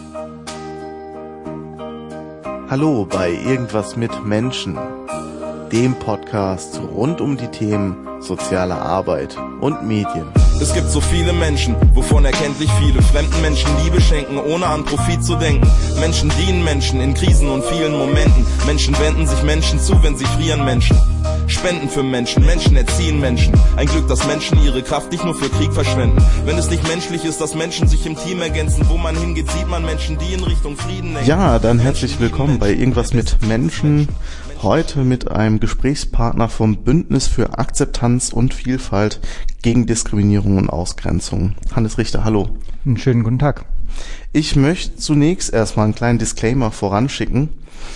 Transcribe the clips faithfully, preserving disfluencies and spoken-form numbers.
Hallo bei Irgendwas mit Menschen, dem Podcast rund um die Themen soziale Arbeit und Medien. Es gibt so viele Menschen, wovon erkenntlich viele fremden Menschen Liebe schenken, ohne an Profit zu denken. Menschen dienen Menschen in Krisen und vielen Momenten. Menschen wenden sich Menschen zu, wenn sie frieren. Menschen spenden für Menschen, Menschen erziehen Menschen. Ein Glück, dass Menschen ihre Kraft nicht nur für Krieg verschwenden. Wenn es nicht menschlich ist, dass Menschen sich im Team ergänzen, wo man hingeht, sieht man Menschen, die in Richtung Frieden denken. Ja, dann herzlich willkommen bei Irgendwas mit Menschen. Heute mit einem Gesprächspartner vom Bündnis für Akzeptanz und Vielfalt gegen Diskriminierung und Ausgrenzung. Hannes Richter, hallo. Einen schönen guten Tag. Ich möchte zunächst erstmal einen kleinen Disclaimer voranschicken.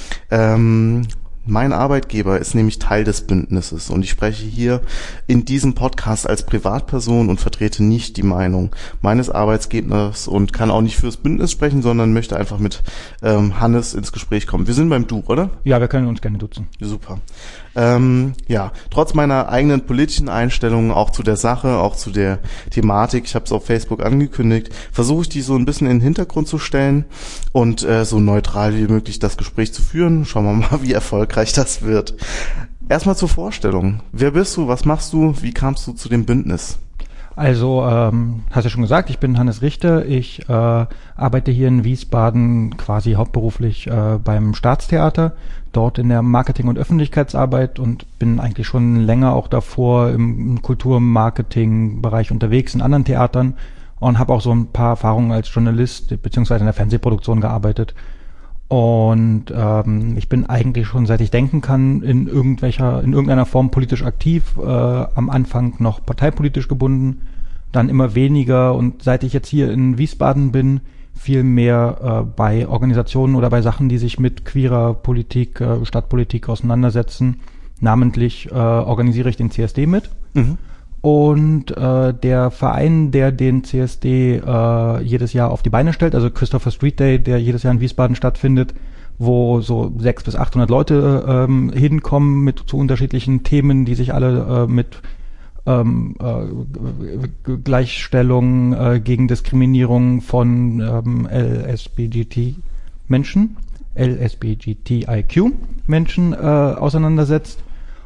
Ähm, Mein Arbeitgeber ist nämlich Teil des Bündnisses und ich spreche hier in diesem Podcast als Privatperson und vertrete nicht die Meinung meines Arbeitgebers und kann auch nicht fürs Bündnis sprechen, sondern möchte einfach mit ähm, Hannes ins Gespräch kommen. Wir sind beim Du, oder? Ja, wir können uns gerne duzen. Super. Ähm, ja, trotz meiner eigenen politischen Einstellungen auch zu der Sache, auch zu der Thematik, ich habe es auf Facebook angekündigt, versuche ich die so ein bisschen in den Hintergrund zu stellen und äh, so neutral wie möglich das Gespräch zu führen. Schauen wir mal, wie erfolgreich das wird. Erstmal zur Vorstellung. Wer bist du? Was machst du? Wie kamst du zu dem Bündnis? Also, ähm, hast du schon gesagt, ich bin Hannes Richter. Ich äh, arbeite hier in Wiesbaden quasi hauptberuflich äh, beim Staatstheater, dort in der Marketing- und Öffentlichkeitsarbeit und bin eigentlich schon länger auch davor im Kultur-Marketing-Bereich unterwegs in anderen Theatern und habe auch so ein paar Erfahrungen als Journalist beziehungsweise in der Fernsehproduktion gearbeitet. Und ähm, ich bin eigentlich schon, seit ich denken kann, in irgendwelcher, in irgendeiner Form politisch aktiv, äh, am Anfang noch parteipolitisch gebunden, dann immer weniger und seit ich jetzt hier in Wiesbaden bin, viel mehr äh, bei Organisationen oder bei Sachen, die sich mit queerer Politik, äh, Stadtpolitik auseinandersetzen. Namentlich äh, organisiere ich den C S D mit. Mhm. Und äh, der Verein, der den C S D äh, jedes Jahr auf die Beine stellt, also Christopher Street Day, der jedes Jahr in Wiesbaden stattfindet, wo so sechshundert bis achthundert Leute ähm, hinkommen mit zu unterschiedlichen Themen, die sich alle äh, mit ähm, äh, Gleichstellung äh, gegen Diskriminierung von ähm, L S B G T-Menschen, L S B G T I Q-Menschen äh, auseinandersetzt.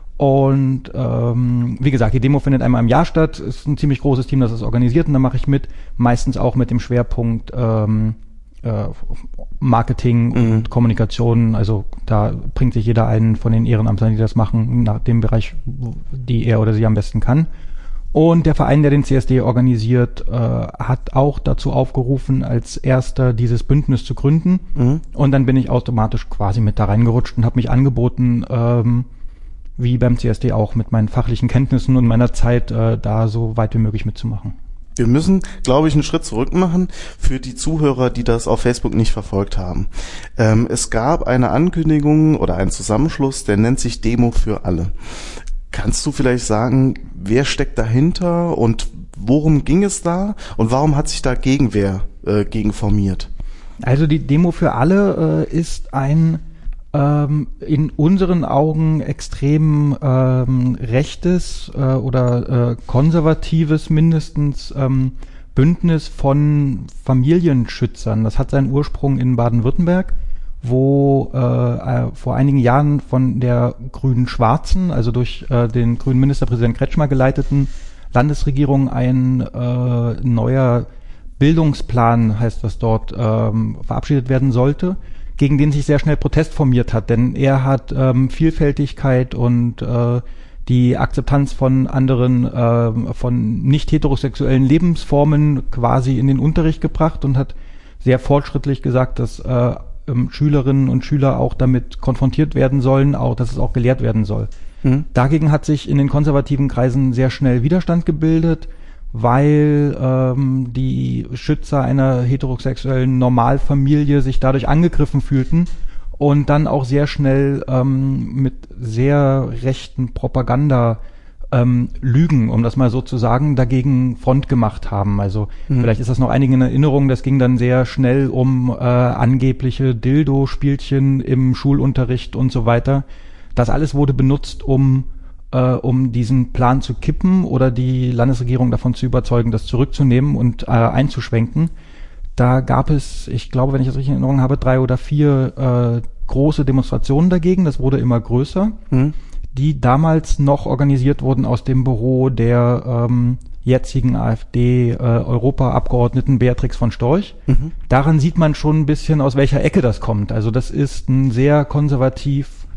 Und ähm, wie gesagt, die Demo findet einmal im Jahr statt, ist ein ziemlich großes Team, das ist organisiert und da mache ich mit, meistens auch mit dem Schwerpunkt ähm, äh, Marketing mhm. und Kommunikation, also da bringt sich jeder einen von den Ehrenamtlern, die das machen, nach dem Bereich, die er oder sie am besten kann. Und der Verein, der den C S D organisiert, äh, hat auch dazu aufgerufen, als erster dieses Bündnis zu gründen mhm. und dann bin ich automatisch quasi mit da reingerutscht und habe mich angeboten, ähm, wie beim C S D auch, mit meinen fachlichen Kenntnissen und meiner Zeit äh, da so weit wie möglich mitzumachen. Wir müssen, glaube ich, einen Schritt zurück machen für die Zuhörer, die das auf Facebook nicht verfolgt haben. Ähm, es gab eine Ankündigung oder einen Zusammenschluss, der nennt sich Demo für alle. Kannst du vielleicht sagen, wer steckt dahinter und worum ging es da und warum hat sich da Gegenwehr äh, gegen formiert? Also die Demo für alle äh, ist ein in unseren Augen extrem ähm, rechtes äh, oder äh, konservatives mindestens ähm, Bündnis von Familienschützern. Das hat seinen Ursprung in Baden-Württemberg, wo äh, äh, vor einigen Jahren von der grün-schwarzen, also durch äh, den grünen Ministerpräsident Kretschmer geleiteten Landesregierung ein äh, neuer Bildungsplan, heißt das dort, ähm, verabschiedet werden sollte, gegen den sich sehr schnell Protest formiert hat, denn er hat ähm, Vielfältigkeit und äh, die Akzeptanz von anderen, äh, von nicht heterosexuellen Lebensformen quasi in den Unterricht gebracht und hat sehr fortschrittlich gesagt, dass äh, ähm, Schülerinnen und Schüler auch damit konfrontiert werden sollen, auch dass es auch gelehrt werden soll. Mhm. Dagegen hat sich in den konservativen Kreisen sehr schnell Widerstand gebildet, weil ähm, die Schützer einer heterosexuellen Normalfamilie sich dadurch angegriffen fühlten und dann auch sehr schnell ähm, mit sehr rechten Propaganda ähm, Lügen, um das mal so zu sagen, dagegen Front gemacht haben. Also mhm. vielleicht ist das noch einigen in Erinnerung, das ging dann sehr schnell um äh, angebliche Dildo-Spielchen im Schulunterricht und so weiter. Das alles wurde benutzt, um äh, um diesen Plan zu kippen oder die Landesregierung davon zu überzeugen, das zurückzunehmen und äh, einzuschwenken. Da gab es, ich glaube, wenn ich das richtig in Erinnerung habe, drei oder vier äh, große Demonstrationen dagegen. Das wurde immer größer, mhm. die damals noch organisiert wurden aus dem Büro der ähm, jetzigen AfD-Europaabgeordneten äh, Beatrix von Storch. Mhm. Daran sieht man schon ein bisschen, aus welcher Ecke das kommt. Also das ist ein sehr konservativ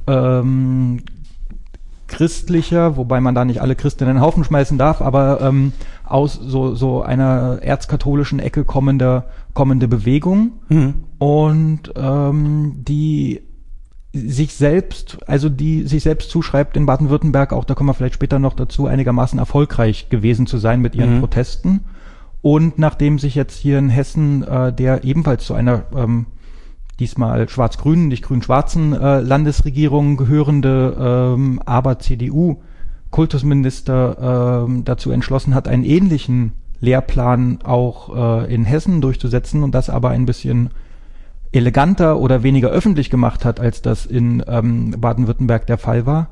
ähm, christlicher, wobei man da nicht alle Christen in den Haufen schmeißen darf, aber ähm, aus so so einer erzkatholischen Ecke kommende kommende Bewegung mhm. und ähm, die sich selbst, also die sich selbst zuschreibt in Baden-Württemberg, auch da kommen wir vielleicht später noch dazu, einigermaßen erfolgreich gewesen zu sein mit ihren mhm. Protesten. Und nachdem sich jetzt hier in Hessen, äh, der ebenfalls zu einer ähm, diesmal schwarz-grünen, nicht grün-schwarzen äh, Landesregierung gehörende, ähm, aber C D U-Kultusminister ähm, dazu entschlossen hat, einen ähnlichen Lehrplan auch äh, in Hessen durchzusetzen und das aber ein bisschen eleganter oder weniger öffentlich gemacht hat, als das in ähm, Baden-Württemberg der Fall war,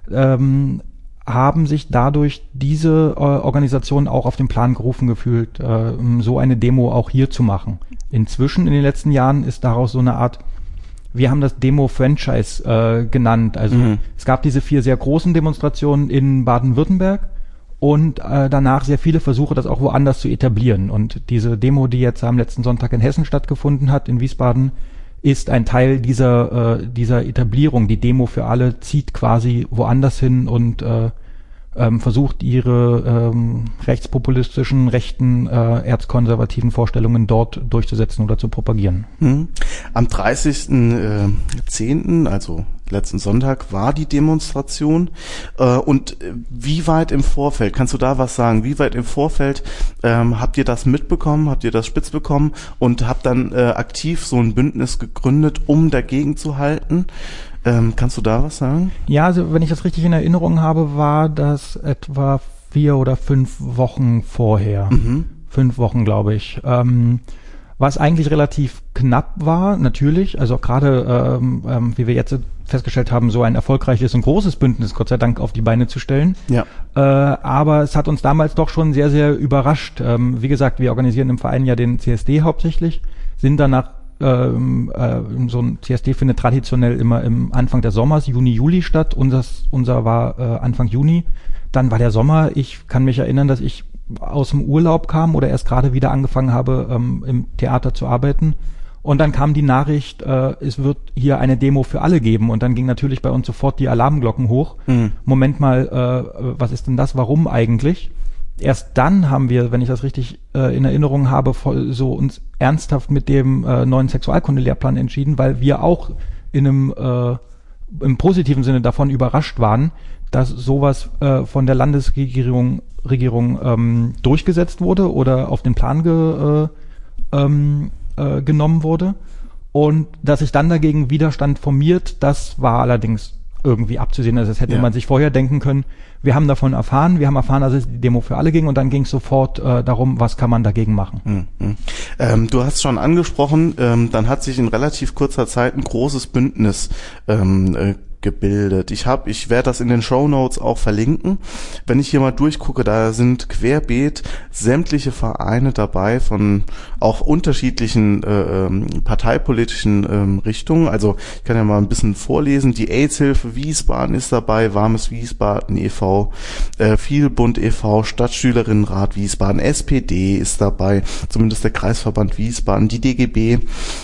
ähm, haben sich dadurch diese äh, Organisationen auch auf den Plan gerufen gefühlt, äh, so eine Demo auch hier zu machen. Inzwischen in den letzten Jahren ist daraus so eine Art, wir haben das Demo-Franchise äh, genannt. Also mhm. es gab diese vier sehr großen Demonstrationen in Baden-Württemberg und äh, danach sehr viele Versuche, das auch woanders zu etablieren. Und diese Demo, die jetzt am letzten Sonntag in Hessen stattgefunden hat, in Wiesbaden, ist ein Teil dieser äh, dieser Etablierung. Die Demo für alle zieht quasi woanders hin und äh, ähm, versucht, ihre ähm, rechtspopulistischen, rechten, äh, erzkonservativen Vorstellungen dort durchzusetzen oder zu propagieren. Hm. Am dreißigsten zehnten, also letzten Sonntag, war die Demonstration. Äh, und wie weit im Vorfeld, kannst du da was sagen, wie weit im Vorfeld ähm, habt ihr das mitbekommen, habt ihr das spitz bekommen und habt dann äh, aktiv so ein Bündnis gegründet, um dagegen zu halten? Ähm, kannst du da was sagen? Ja, also wenn ich das richtig in Erinnerung habe, war das etwa vier oder fünf Wochen vorher. Mhm. Fünf Wochen, glaube ich. Ähm, was eigentlich relativ knapp war, natürlich, also gerade, ähm, ähm, wie wir jetzt festgestellt haben, so ein erfolgreiches und großes Bündnis, Gott sei Dank, auf die Beine zu stellen. Ja. Äh, aber es hat uns damals doch schon sehr, sehr überrascht. Ähm, wie gesagt, wir organisieren im Verein ja den C S D hauptsächlich, sind danach Ähm, äh, so ein C S D findet traditionell immer im Anfang des Sommers, Juni, Juli statt. Unseres, unser war äh, Anfang Juni. Dann war der Sommer. Ich kann mich erinnern, dass ich aus dem Urlaub kam oder erst gerade wieder angefangen habe, ähm, im Theater zu arbeiten. Und dann kam die Nachricht, äh, es wird hier eine Demo für alle geben. Und dann ging natürlich bei uns sofort die Alarmglocken hoch. Mhm. Moment mal, äh, was ist denn das? Warum eigentlich? Erst dann haben wir, wenn ich das richtig äh, in Erinnerung habe, voll, so uns ernsthaft mit dem äh, neuen Sexualkunde-Lehrplan entschieden, weil wir auch in einem äh, im positiven Sinne davon überrascht waren, dass sowas äh, von der Landesregierung Regierung ähm, durchgesetzt wurde oder auf den Plan ge, äh, ähm, äh, genommen wurde und dass sich dann dagegen Widerstand formiert, das war allerdings irgendwie abzusehen. Also das hätte ja. man sich vorher denken können. Wir haben davon erfahren, wir haben erfahren, dass es die Demo für alle ging und dann ging es sofort äh, darum, was kann man dagegen machen. Mhm. Ähm, du hast schon angesprochen, ähm, dann hat sich in relativ kurzer Zeit ein großes Bündnis ähm, äh, gebildet. Ich habe, ich werde das in den Shownotes auch verlinken. Wenn ich hier mal durchgucke, da sind querbeet sämtliche Vereine dabei von auch unterschiedlichen äh, ähm, parteipolitischen ähm, Richtungen. Also ich kann ja mal ein bisschen vorlesen. Die AIDS-Hilfe Wiesbaden ist dabei, Warmes Wiesbaden e V, äh, Vielbund e V, Stadtschülerinnenrat Wiesbaden, S P D ist dabei, zumindest der Kreisverband Wiesbaden, die D G B.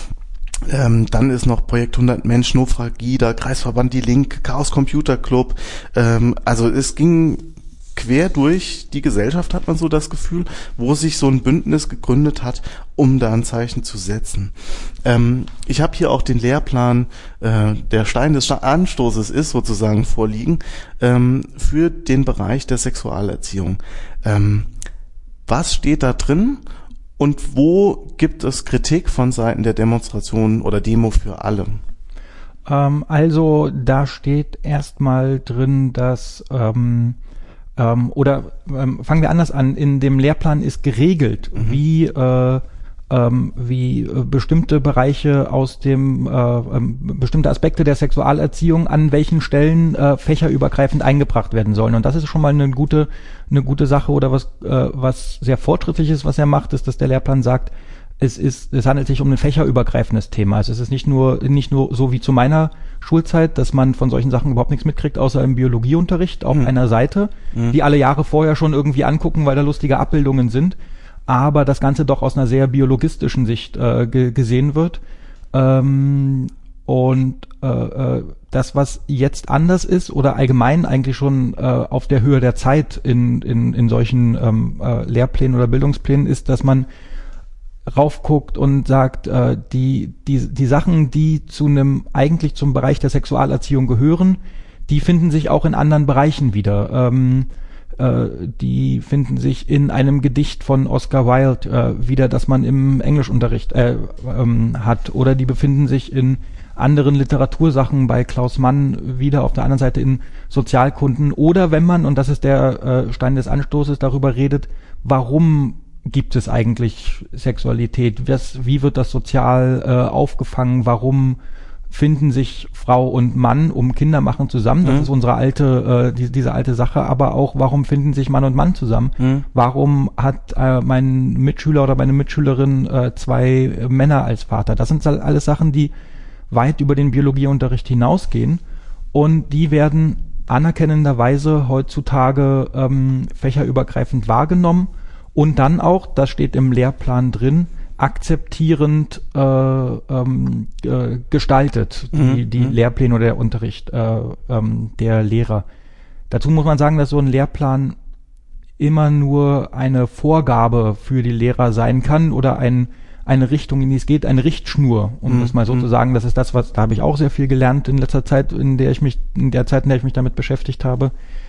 Ähm, dann ist noch Projekt hundert Mensch, Nofragida, Kreisverband Die Linke, Chaos Computer Club. Ähm, also es ging quer durch die Gesellschaft, hat man so das Gefühl, wo sich so ein Bündnis gegründet hat, um da ein Zeichen zu setzen. Ähm, ich habe hier auch den Lehrplan, äh, der Stein des Anstoßes ist sozusagen vorliegen, ähm, für den Bereich der Sexualerziehung. Ähm, was steht da drin? Und wo gibt es Kritik von Seiten der Demonstrationen oder Demo für alle? Ähm, also da steht erstmal drin, dass ähm, ähm, oder ähm, fangen wir anders an. In dem Lehrplan ist geregelt, mhm. wie äh, ähm, wie äh, bestimmte Bereiche aus dem äh, ähm, bestimmte Aspekte der Sexualerziehung an welchen Stellen äh, fächerübergreifend eingebracht werden sollen. Und das ist schon mal eine gute eine gute Sache oder was äh, was sehr fortschrittlich ist, was er macht, ist, dass der Lehrplan sagt, es ist, es handelt sich um ein fächerübergreifendes Thema. Also es ist nicht nur, nicht nur so wie zu meiner Schulzeit, dass man von solchen Sachen überhaupt nichts mitkriegt, außer im Biologieunterricht auf mhm. einer Seite, mhm. die alle Jahre vorher schon irgendwie angucken, weil da lustige Abbildungen sind. Aber das Ganze doch aus einer sehr biologistischen Sicht äh, ge- gesehen wird. Ähm, und äh, äh, das, was jetzt anders ist oder allgemein eigentlich schon äh, auf der Höhe der Zeit in, in, in solchen ähm, äh, Lehrplänen oder Bildungsplänen ist, dass man raufguckt und sagt, äh, die, die, die Sachen, die zu einem, eigentlich zum Bereich der Sexualerziehung gehören, die finden sich auch in anderen Bereichen wieder. Ähm, äh, die finden sich in einem Gedicht von Oscar Wilde äh, wieder, das man im Englischunterricht äh, ähm, hat, oder die befinden sich in anderen Literatursachen bei Klaus Mann wieder, auf der anderen Seite in Sozialkunden, oder wenn man, und das ist der äh, Stein des Anstoßes, darüber redet, warum gibt es eigentlich Sexualität? Was, wie wird das sozial äh, aufgefangen? Warum finden sich Frau und Mann um Kinder machen zusammen? Das mhm. ist unsere alte, äh, die, diese alte Sache. Aber auch, warum finden sich Mann und Mann zusammen? Mhm. Warum hat äh, mein Mitschüler oder meine Mitschülerin äh, zwei Männer als Vater? Das sind alles Sachen, die weit über den Biologieunterricht hinausgehen. Und die werden anerkennenderweise heutzutage ähm, fächerübergreifend wahrgenommen. Und dann auch, das steht im Lehrplan drin, akzeptierend äh, ähm, äh, gestaltet, die, Mhm. die Lehrpläne oder der Unterricht äh, ähm, der Lehrer. Dazu muss man sagen, dass so ein Lehrplan immer nur eine Vorgabe für die Lehrer sein kann oder ein, eine Richtung, in die es geht, eine Richtschnur, um Mhm. das mal so zu sagen. Das ist das, was, da habe ich auch sehr viel gelernt in letzter Zeit, in der ich mich, in der Zeit, in der ich mich damit beschäftigt habe.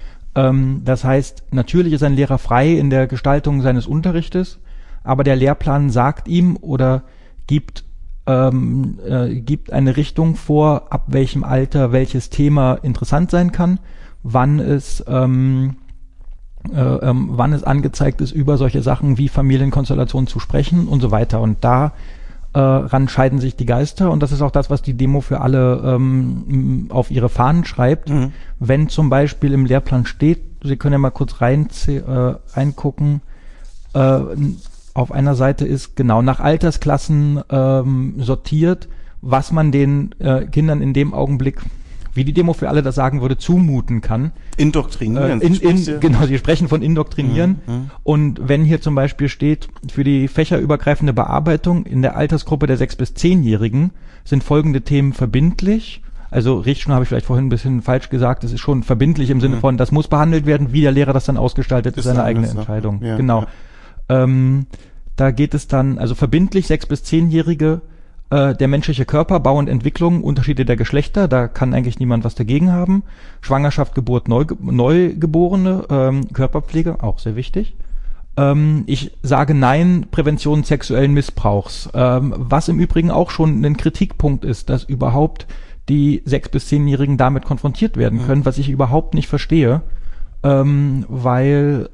Das heißt, natürlich ist ein Lehrer frei in der Gestaltung seines Unterrichtes, aber der Lehrplan sagt ihm oder gibt, ähm, äh, gibt eine Richtung vor, ab welchem Alter welches Thema interessant sein kann, wann es, ähm, äh, ähm, wann es angezeigt ist, über solche Sachen wie Familienkonstellationen zu sprechen und so weiter. Und da äh, ran scheiden sich die Geister, und das ist auch das, was die Demo für alle ähm, auf ihre Fahnen schreibt. Mhm. Wenn zum Beispiel im Lehrplan steht, Sie können ja mal kurz rein, äh, reingucken, äh, auf einer Seite ist genau nach Altersklassen ähm, sortiert, was man den äh, Kindern in dem Augenblick, wie die Demo für alle das sagen würde, zumuten kann. Indoktrinieren. Äh, in, in, genau, Sie sprechen von indoktrinieren. Mhm. Und wenn hier zum Beispiel steht, für die fächerübergreifende Bearbeitung in der Altersgruppe der sechs- bis zehnjährigen sind folgende Themen verbindlich. Also Richtschnur habe ich vielleicht vorhin ein bisschen falsch gesagt, es ist schon verbindlich im Sinne mhm. von, das muss behandelt werden, wie der Lehrer das dann ausgestaltet, ist seine eigene Entscheidung. Ja, genau. Ja. Ähm, da geht es dann, also verbindlich sechs- bis zehnjährige, äh, der menschliche Körper, Bau und Entwicklung, Unterschiede der Geschlechter, da kann eigentlich niemand was dagegen haben. Schwangerschaft, Geburt, Neuge- Neugeborene, ähm, Körperpflege, auch sehr wichtig. Ähm, ich sage Nein, Prävention sexuellen Missbrauchs, ähm, was im Übrigen auch schon ein Kritikpunkt ist, dass überhaupt die sechs- bis zehnjährigen damit konfrontiert werden können, mhm. was ich überhaupt nicht verstehe, ähm, weil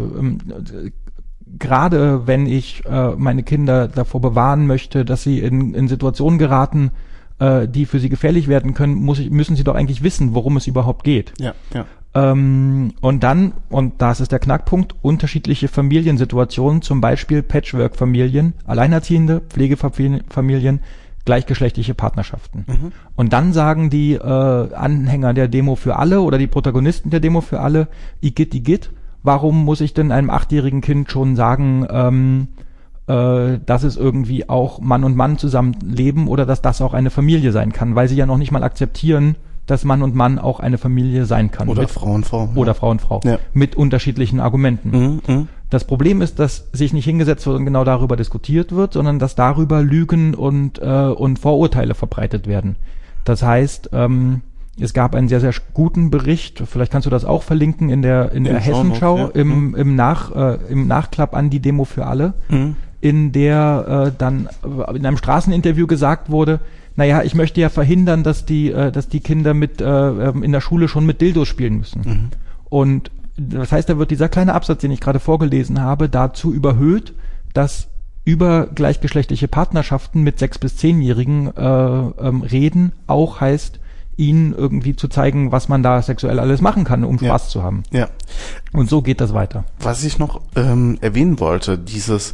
äh, gerade wenn ich äh, meine Kinder davor bewahren möchte, dass sie in, in Situationen geraten, äh, die für sie gefährlich werden können, muss ich, müssen sie doch eigentlich wissen, worum es überhaupt geht. Ja, ja. Ähm, und dann, und das ist der Knackpunkt, unterschiedliche Familiensituationen, zum Beispiel Patchwork-Familien, alleinerziehende Pflegefamilien, gleichgeschlechtliche Partnerschaften. Mhm. Und dann sagen die äh, Anhänger der Demo für alle oder die Protagonisten der Demo für alle, Igitt, Igitt, warum muss ich denn einem achtjährigen Kind schon sagen, ähm, äh, dass es irgendwie auch Mann und Mann zusammenleben oder dass das auch eine Familie sein kann, weil sie ja noch nicht mal akzeptieren, dass Mann und Mann auch eine Familie sein kann. Oder mit, Frau und Frau. Oder ja. Frau und Frau. Ja. Mit unterschiedlichen Argumenten. Mhm, mh. Das Problem ist, dass sich nicht hingesetzt wird und genau darüber diskutiert wird, sondern dass darüber Lügen und, äh, und Vorurteile verbreitet werden. Das heißt, ähm, es gab einen sehr, sehr guten Bericht, vielleicht kannst du das auch verlinken, in der, in der Hessenschau, ja. im, mhm. im, Nach, äh, im Nachklapp an die Demo für alle, mhm. in der äh, dann in einem Straßeninterview gesagt wurde, naja, ich möchte ja verhindern, dass die, äh, dass die Kinder mit äh, in der Schule schon mit Dildos spielen müssen. Mhm. Und das heißt, da wird dieser kleine Absatz, den ich gerade vorgelesen habe, dazu überhöht, dass über gleichgeschlechtliche Partnerschaften mit sechs- bis zehnjährigen äh, ähm, reden auch heißt, ihnen irgendwie zu zeigen, was man da sexuell alles machen kann, um Spaß ja. zu haben. Ja. Und so geht das weiter. Was ich noch ähm, erwähnen wollte, dieses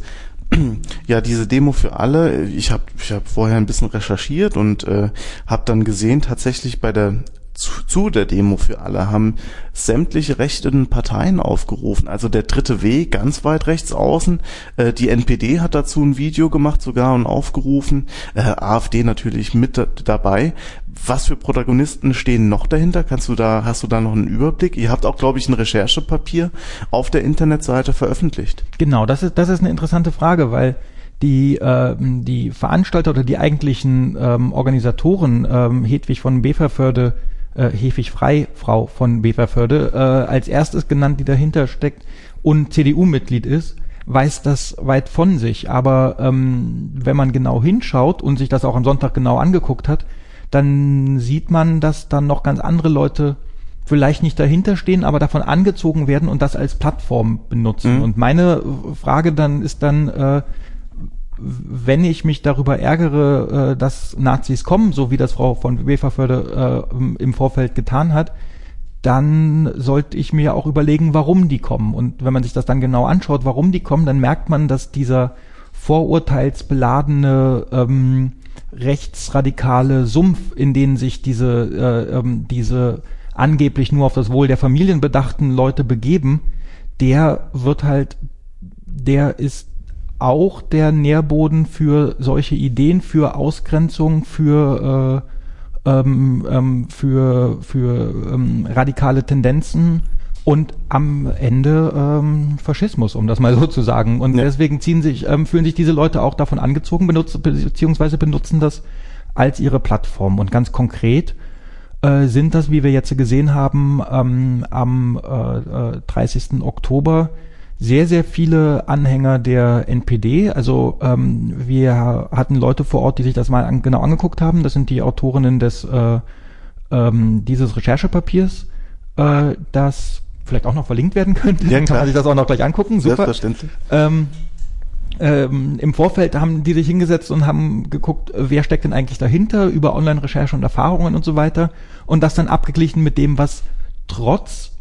Ja, diese Demo für alle, ich habe ich hab vorher ein bisschen recherchiert und äh, habe dann gesehen, tatsächlich bei der zu, zu der Demo für alle haben sämtliche rechten Parteien aufgerufen. Also der dritte Weg, ganz weit rechts außen. Äh, die N P D hat dazu ein Video gemacht sogar und aufgerufen. Äh, AfD natürlich mit da, dabei. Was für Protagonisten stehen noch dahinter? Kannst du da, hast du da noch einen Überblick? Ihr habt auch, glaube ich, ein Recherchepapier auf der Internetseite veröffentlicht. Genau, das ist, das ist eine interessante Frage, weil die, äh, die Veranstalter oder die eigentlichen ähm, Organisatoren, ähm, Hedwig von Beverförde, äh, Hedwig Frei, Frau von Beverförde, äh, als erstes genannt, die dahinter steckt und C D U-Mitglied ist, weiß das weit von sich. Aber ähm, wenn man genau hinschaut und sich das auch am Sonntag genau angeguckt hat, dann sieht man, dass dann noch ganz andere Leute vielleicht nicht dahinter stehen, aber davon angezogen werden und das als Plattform benutzen. Mhm. Und meine Frage dann ist dann, äh, wenn ich mich darüber ärgere, äh, dass Nazis kommen, so wie das Frau von Beverförde äh, im Vorfeld getan hat, dann sollte ich mir auch überlegen, warum die kommen. Und wenn man sich das dann genau anschaut, warum die kommen, dann merkt man, dass dieser vorurteilsbeladene ähm, rechtsradikale Sumpf, in den sich diese äh, ähm, diese angeblich nur auf das Wohl der Familien bedachten Leute begeben, der wird halt, der ist auch der Nährboden für solche Ideen, für Ausgrenzung, für äh, ähm, ähm, für für ähm, radikale Tendenzen und am Ende ähm, Faschismus, um das mal so zu sagen. Und ja. deswegen ziehen sich, ähm, fühlen sich diese Leute auch davon angezogen, benutzen, beziehungsweise benutzen das als ihre Plattform. Und ganz konkret äh, sind das, wie wir jetzt gesehen haben, ähm, am äh, dreißigsten Oktober sehr, sehr viele Anhänger der N P D. Also ähm, wir hatten Leute vor Ort, die sich das mal an, genau angeguckt haben. Das sind die Autorinnen des äh, ähm, dieses Recherchepapiers, äh, das vielleicht auch noch verlinkt werden könnte. Ja, dann kann man sich das auch noch gleich angucken. Super. Selbstverständlich. Ähm, ähm, Im Vorfeld haben die sich hingesetzt und haben geguckt, wer steckt denn eigentlich dahinter, über Online-Recherche und Erfahrungen und so weiter. Und das dann abgeglichen mit dem, was trotz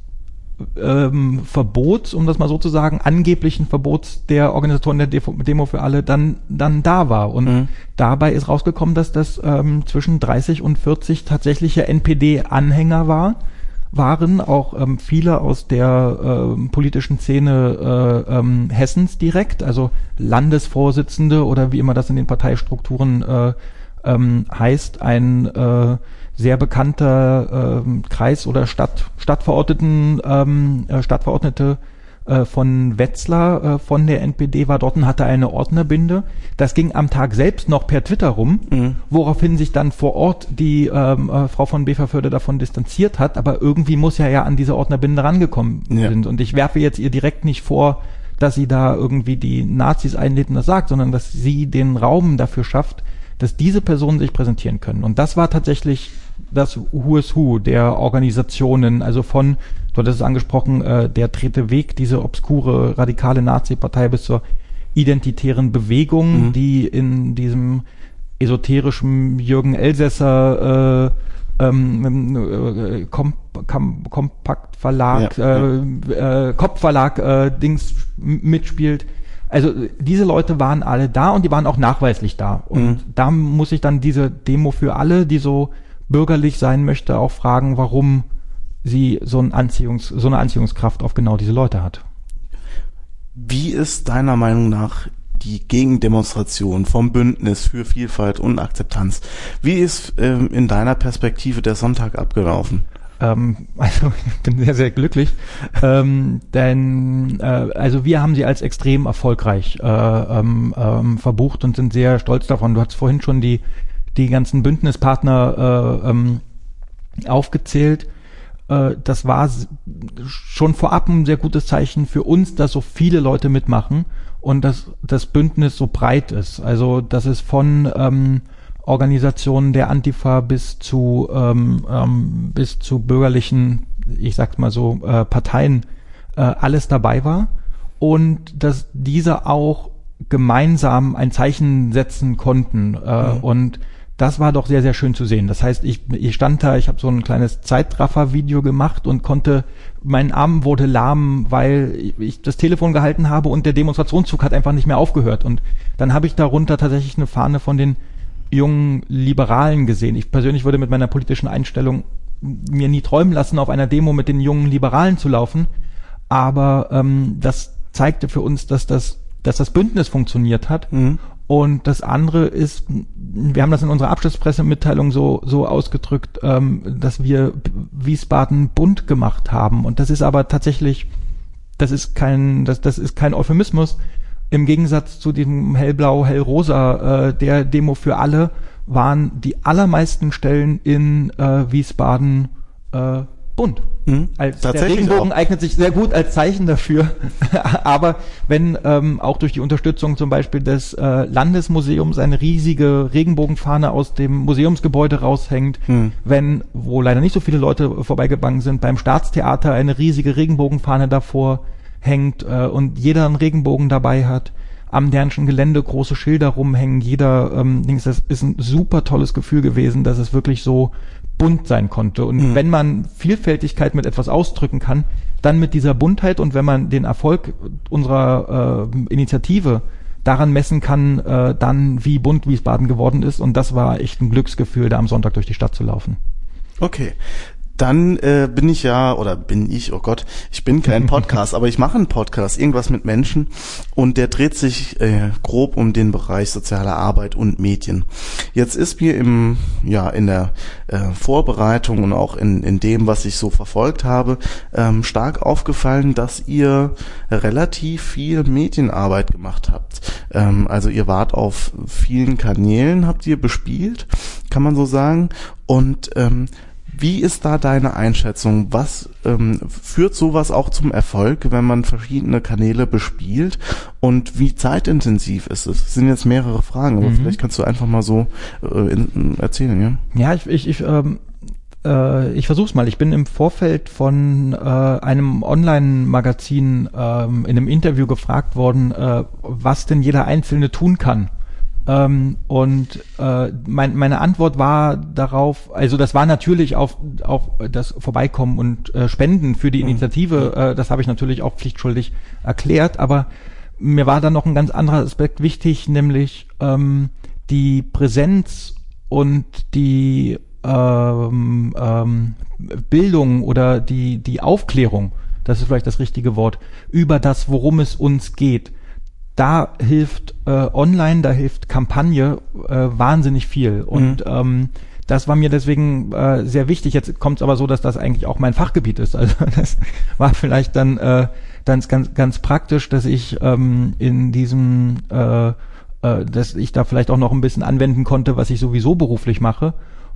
ähm, Verbots, um das mal so zu sagen, angeblichen Verbots der Organisatoren der Demo für alle dann dann da war. Und mhm. dabei ist rausgekommen, dass das ähm, zwischen dreißig und vierzig tatsächliche N P D-Anhänger war. waren, auch ähm, viele aus der äh, politischen Szene äh, ähm, Hessens direkt, also Landesvorsitzende oder wie immer das in den Parteistrukturen äh, ähm, heißt, ein äh, sehr bekannter äh, Kreis- oder Stadt, Stadtverordneten, ähm, äh, Stadtverordnete äh, von Wetzlar äh, von der N P D war dort und hatte eine Ordnerbinde. Das ging am Tag selbst noch per Twitter rum, mhm. woraufhin sich dann vor Ort die ähm, äh, Frau von Beverförde davon distanziert hat, aber irgendwie muss ja ja an diese Ordnerbinde rangekommen ja. sind. Und ich werfe jetzt ihr direkt nicht vor, dass sie da irgendwie die Nazis einlädt und das sagt, sondern dass sie den Raum dafür schafft, dass diese Personen sich präsentieren können. Und das war tatsächlich das Who is Who der Organisationen, also von, du hattest es angesprochen, äh, der dritte Weg, diese obskure, radikale Nazi-Partei bis zur identitären Bewegung, mhm. die in diesem esoterischen Jürgen Elsässer äh, ähm, äh, Kom Kom Kompaktverlag, ja, äh, ja. Äh, Kopfverlag äh, Dings mitspielt. Also diese Leute waren alle da und die waren auch nachweislich da. Und mhm. da muss ich dann diese Demo für alle, die so bürgerlich sein möchte, auch fragen, warum sie so, ein Anziehungs-, so eine Anziehungskraft auf genau diese Leute hat. Wie ist deiner Meinung nach die Gegendemonstration vom Bündnis für Vielfalt und Akzeptanz? Wie ist ähm, in deiner Perspektive der Sonntag abgelaufen? Ähm, also ich bin sehr, sehr glücklich, ähm, denn äh, also wir haben sie als extrem erfolgreich äh, ähm, ähm, verbucht und sind sehr stolz davon. Du hast vorhin schon die die ganzen Bündnispartner äh, ähm, aufgezählt. Äh, das war schon vorab ein sehr gutes Zeichen für uns, dass so viele Leute mitmachen und dass das Bündnis so breit ist. Also dass es von ähm, Organisationen der Antifa bis zu ähm, ähm, bis zu bürgerlichen, ich sag's mal so, äh, Parteien äh, alles dabei war und dass diese auch gemeinsam ein Zeichen setzen konnten äh, mhm. und das war doch sehr, sehr schön zu sehen. Das heißt, ich, ich stand da, ich habe so ein kleines Zeitraffer-Video gemacht und konnte, mein Arm wurde lahm, weil ich das Telefon gehalten habe und der Demonstrationszug hat einfach nicht mehr aufgehört. Und dann habe ich darunter tatsächlich eine Fahne von den jungen Liberalen gesehen. Ich persönlich würde mit meiner politischen Einstellung mir nie träumen lassen, auf einer Demo mit den jungen Liberalen zu laufen. Aber ähm, das zeigte für uns, dass das, dass das Bündnis funktioniert hat. Mhm. Und das andere ist, wir haben das in unserer Abschlusspressemitteilung so so ausgedrückt, ähm, dass wir Wiesbaden bunt gemacht haben. Und das ist aber tatsächlich, das ist kein, das das ist kein Euphemismus. Im Gegensatz zu diesem hellblau, hellrosa äh, der Demo für alle waren die allermeisten Stellen in äh, Wiesbaden äh, bunt. Mhm. Als der Regenbogen auch. Eignet sich sehr gut als Zeichen dafür. Aber wenn ähm, auch durch die Unterstützung zum Beispiel des äh, Landesmuseums eine riesige Regenbogenfahne aus dem Museumsgebäude raushängt, mhm. wenn, wo leider nicht so viele Leute vorbeigegangen sind, beim Staatstheater eine riesige Regenbogenfahne davor hängt äh, und jeder einen Regenbogen dabei hat, am Dernschen Gelände große Schilder rumhängen, jeder, ähm, Dings, das ist ein super tolles Gefühl gewesen, dass es wirklich so bunt sein konnte. Und mhm. wenn man Vielfältigkeit mit etwas ausdrücken kann, dann mit dieser Buntheit, und wenn man den Erfolg unserer äh, Initiative daran messen kann, äh, dann wie bunt Wiesbaden geworden ist. Und das war echt ein Glücksgefühl, da am Sonntag durch die Stadt zu laufen. Okay. Dann äh, bin ich ja, oder bin ich, oh Gott, ich bin kein Podcast, aber ich mache einen Podcast, irgendwas mit Menschen, und der dreht sich äh, grob um den Bereich soziale Arbeit und Medien. Jetzt ist mir im, ja, in der äh, Vorbereitung und auch in, in dem, was ich so verfolgt habe, ähm, stark aufgefallen, dass ihr relativ viel Medienarbeit gemacht habt. Ähm, also ihr wart auf vielen Kanälen, habt ihr bespielt, kann man so sagen, und ähm, wie ist da deine Einschätzung? Was ähm, führt sowas auch zum Erfolg, wenn man verschiedene Kanäle bespielt? Und wie zeitintensiv ist es? Es sind jetzt mehrere Fragen, aber mhm. vielleicht kannst du einfach mal so äh, in, erzählen, ja? Ja, ich ich ich, ähm, äh, ich versuch's mal. Ich bin im Vorfeld von äh, einem Online-Magazin ähm, in einem Interview gefragt worden, äh, was denn jeder Einzelne tun kann. Ähm, und äh, mein, meine Antwort war darauf, also das war natürlich auf, auf das Vorbeikommen und äh, Spenden für die Initiative, äh, das habe ich natürlich auch pflichtschuldig erklärt, aber mir war dann noch ein ganz anderer Aspekt wichtig, nämlich ähm, die Präsenz und die ähm, ähm, Bildung oder die, die Aufklärung, das ist vielleicht das richtige Wort, über das, worum es uns geht. Da hilft äh, online, da hilft Kampagne äh, wahnsinnig viel. Und mhm. ähm, das war mir deswegen äh, sehr wichtig. Jetzt kommt es aber so, dass das eigentlich auch mein Fachgebiet ist. Also das war vielleicht dann, äh, dann ganz, ganz praktisch, dass ich ähm, in diesem, äh, äh, dass ich da vielleicht auch noch ein bisschen anwenden konnte, was ich sowieso beruflich mache.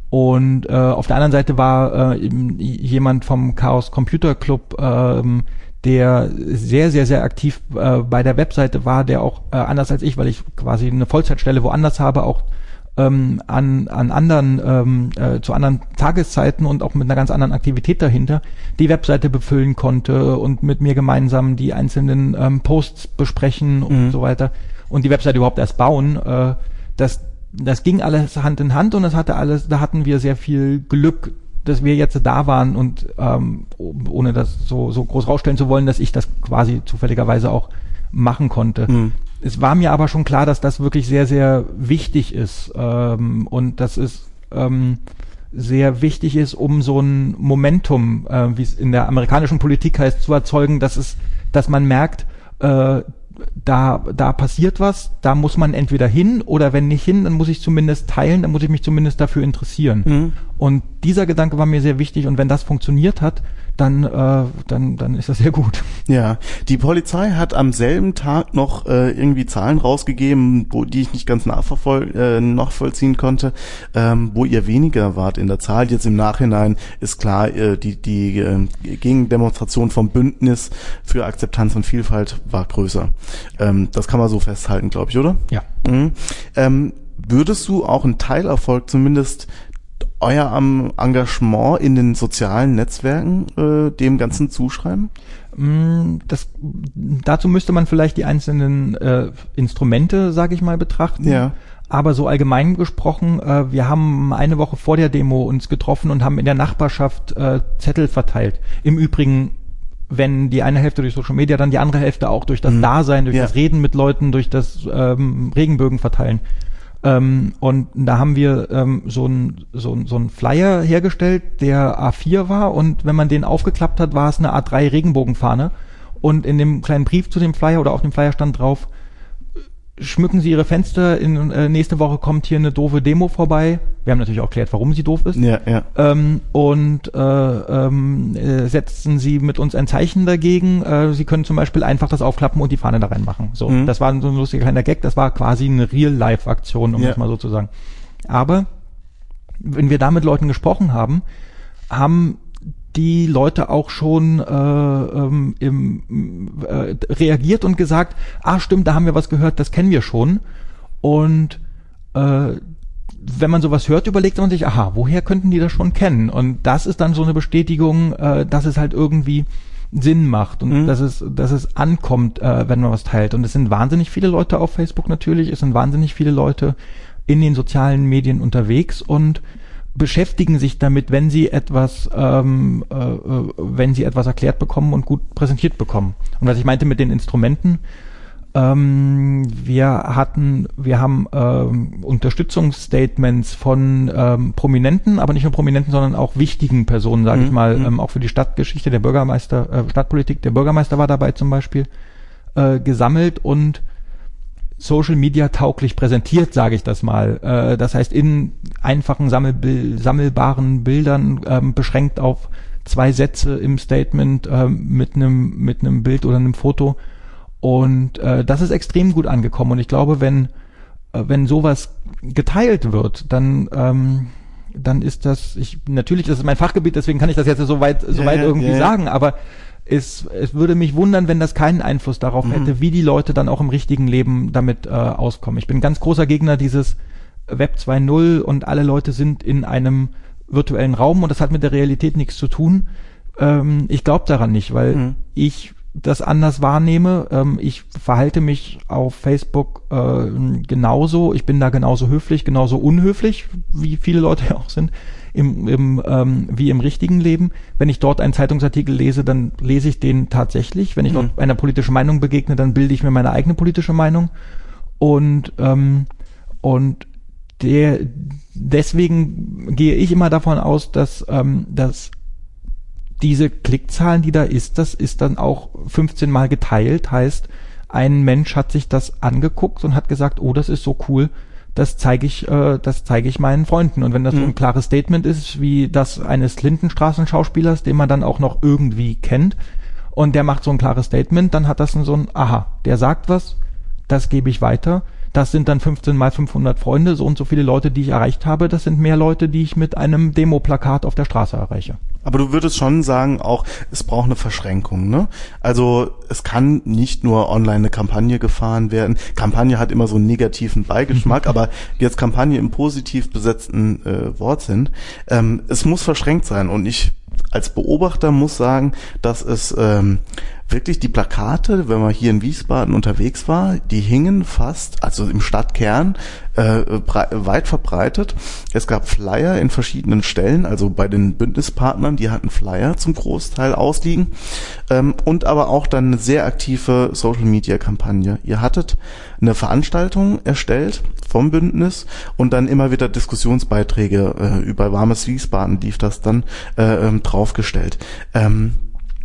Und äh, auf der anderen Seite war äh, jemand vom Chaos Computer Club, ähm, der sehr, sehr, sehr aktiv äh, bei der Webseite war, der auch äh, anders als ich, weil ich quasi eine Vollzeitstelle woanders habe, auch ähm, an an anderen ähm, äh, zu anderen Tageszeiten und auch mit einer ganz anderen Aktivität dahinter die Webseite befüllen konnte und mit mir gemeinsam die einzelnen ähm, Posts besprechen und mhm. so weiter und die Webseite überhaupt erst bauen. Äh, das das ging alles Hand in Hand und das hatte alles, da hatten wir sehr viel Glück, dass wir jetzt da waren und ähm, ohne das so so groß rausstellen zu wollen, dass ich das quasi zufälligerweise auch machen konnte. Mhm. Es war mir aber schon klar, dass das wirklich sehr, sehr wichtig ist ähm, und dass es ähm, sehr wichtig ist, um so ein Momentum, äh, wie es in der amerikanischen Politik heißt, zu erzeugen, dass es, dass man merkt, äh, da da passiert was, da muss man entweder hin oder wenn nicht hin, dann muss ich zumindest teilen, dann muss ich mich zumindest dafür interessieren. Mhm. Und dieser Gedanke war mir sehr wichtig und wenn das funktioniert hat, dann äh, dann dann ist das sehr gut. Ja, die Polizei hat am selben Tag noch äh, irgendwie Zahlen rausgegeben, wo die ich nicht ganz nachverfol- äh, nachvollziehen konnte, ähm, wo ihr weniger wart in der Zahl. Jetzt im Nachhinein ist klar, äh, die die äh, Gegendemonstration vom Bündnis für Akzeptanz und Vielfalt war größer. Ähm, das kann man so festhalten, glaube ich, oder? Ja. Mhm. Ähm, würdest du auch einen Teilerfolg zumindest euer um, Engagement in den sozialen Netzwerken äh, dem Ganzen zuschreiben? Das, dazu müsste man vielleicht die einzelnen äh, Instrumente, sage ich mal, betrachten. Ja. aber so allgemein gesprochen, äh, wir haben eine Woche vor der Demo uns getroffen und haben in der Nachbarschaft äh, Zettel verteilt. Im Übrigen, wenn die eine Hälfte durch Social Media, dann die andere Hälfte auch durch das mhm. Dasein, durch ja. das Reden mit Leuten, durch das ähm, Regenbögen verteilen. Ähm, und da haben wir ähm, so ein so ein so ein Flyer hergestellt, der A vier war, und wenn man den aufgeklappt hat, war es eine A drei Regenbogenfahne. Und in dem kleinen Brief zu dem Flyer oder auf dem Flyer stand drauf: Schmücken Sie Ihre Fenster, in äh, nächste Woche kommt hier eine doofe Demo vorbei. Wir haben natürlich auch erklärt, warum sie doof ist. Ja, ja. Ähm, und äh, ähm, äh, setzen Sie mit uns ein Zeichen dagegen. Äh, Sie können zum Beispiel einfach das aufklappen und die Fahne da reinmachen. So, mhm. Das war so ein lustiger kleiner Gag. Das war quasi eine Real-Life-Aktion, um ja. das mal so zu sagen. Aber wenn wir da mit Leuten gesprochen haben, haben die Leute auch schon äh, ähm, im, äh, reagiert und gesagt, ah stimmt, da haben wir was gehört, das kennen wir schon. Und äh, wenn man sowas hört, überlegt man sich, aha, woher könnten die das schon kennen? Und das ist dann so eine Bestätigung, äh, dass es halt irgendwie Sinn macht und mhm. dass es dass es ankommt, äh, wenn man was teilt. Und es sind wahnsinnig viele Leute auf Facebook natürlich, es sind wahnsinnig viele Leute in den sozialen Medien unterwegs und beschäftigen sich damit, wenn sie etwas, ähm, äh, wenn sie etwas erklärt bekommen und gut präsentiert bekommen. Und was ich meinte mit den Instrumenten, ähm, wir hatten, wir haben ähm, Unterstützungsstatements von ähm, Prominenten, aber nicht nur Prominenten, sondern auch wichtigen Personen, sage mhm. ich mal, ähm, auch für die Stadtgeschichte, der Bürgermeister, äh, Stadtpolitik, der Bürgermeister war dabei zum Beispiel, äh, gesammelt und Social Media tauglich präsentiert, sage ich das mal. Äh, das heißt, in einfachen Sammelbil- sammelbaren Bildern ähm, beschränkt auf zwei Sätze im Statement äh, mit einem mit einem Bild oder einem Foto. Und äh, das ist extrem gut angekommen. Und ich glaube, wenn äh, wenn sowas geteilt wird, dann ähm, dann ist das, ich natürlich, das ist mein Fachgebiet, deswegen kann ich das jetzt so weit so weit ja, irgendwie ja, ja. sagen, aber Es, es würde mich wundern, wenn das keinen Einfluss darauf mhm. hätte, wie die Leute dann auch im richtigen Leben damit äh, auskommen. Ich bin ganz großer Gegner dieses Web zwei Punkt null und alle Leute sind in einem virtuellen Raum und das hat mit der Realität nichts zu tun. Ähm, ich glaube daran nicht, weil mhm. ich das anders wahrnehme. Ähm, ich verhalte mich auf Facebook äh, genauso. Ich bin da genauso höflich, genauso unhöflich, wie viele Leute ja auch sind. Im, im, ähm, wie im richtigen Leben. Wenn ich dort einen Zeitungsartikel lese, dann lese ich den tatsächlich. Wenn ich mhm. dort einer politischen Meinung begegne, dann bilde ich mir meine eigene politische Meinung. Und, ähm, und der, deswegen gehe ich immer davon aus, dass, ähm, dass diese Klickzahlen, die da ist, das ist dann auch fünfzehn Mal geteilt. Heißt, ein Mensch hat sich das angeguckt und hat gesagt, oh, das ist so cool, das zeige ich, äh, das zeige ich meinen Freunden. Und wenn das mhm. so ein klares Statement ist, wie das eines Lindenstraßenschauspielers, den man dann auch noch irgendwie kennt, und der macht so ein klares Statement, dann hat das so ein, aha, der sagt was, das gebe ich weiter. Das sind dann fünfzehn mal fünfhundert Freunde, so und so viele Leute, die ich erreicht habe. Das sind mehr Leute, die ich mit einem Demoplakat auf der Straße erreiche. Aber du würdest schon sagen, auch es braucht eine Verschränkung, ne? Also es kann nicht nur online eine Kampagne gefahren werden. Kampagne hat immer so einen negativen Beigeschmack, aber jetzt Kampagne im positiv besetzten äh, Wortsinn. Ähm, es muss verschränkt sein und ich als Beobachter muss sagen, dass es ähm, wirklich die Plakate, wenn man hier in Wiesbaden unterwegs war, die hingen fast, also im Stadtkern, äh, brei- weit verbreitet. Es gab Flyer in verschiedenen Stellen, also bei den Bündnispartnern, die hatten Flyer zum Großteil ausliegen, ähm, und aber auch dann eine sehr aktive Social-Media-Kampagne. Ihr hattet eine Veranstaltung erstellt vom Bündnis und dann immer wieder Diskussionsbeiträge äh, über Warmes Wiesbaden lief das dann äh, ähm, draufgestellt. Ähm,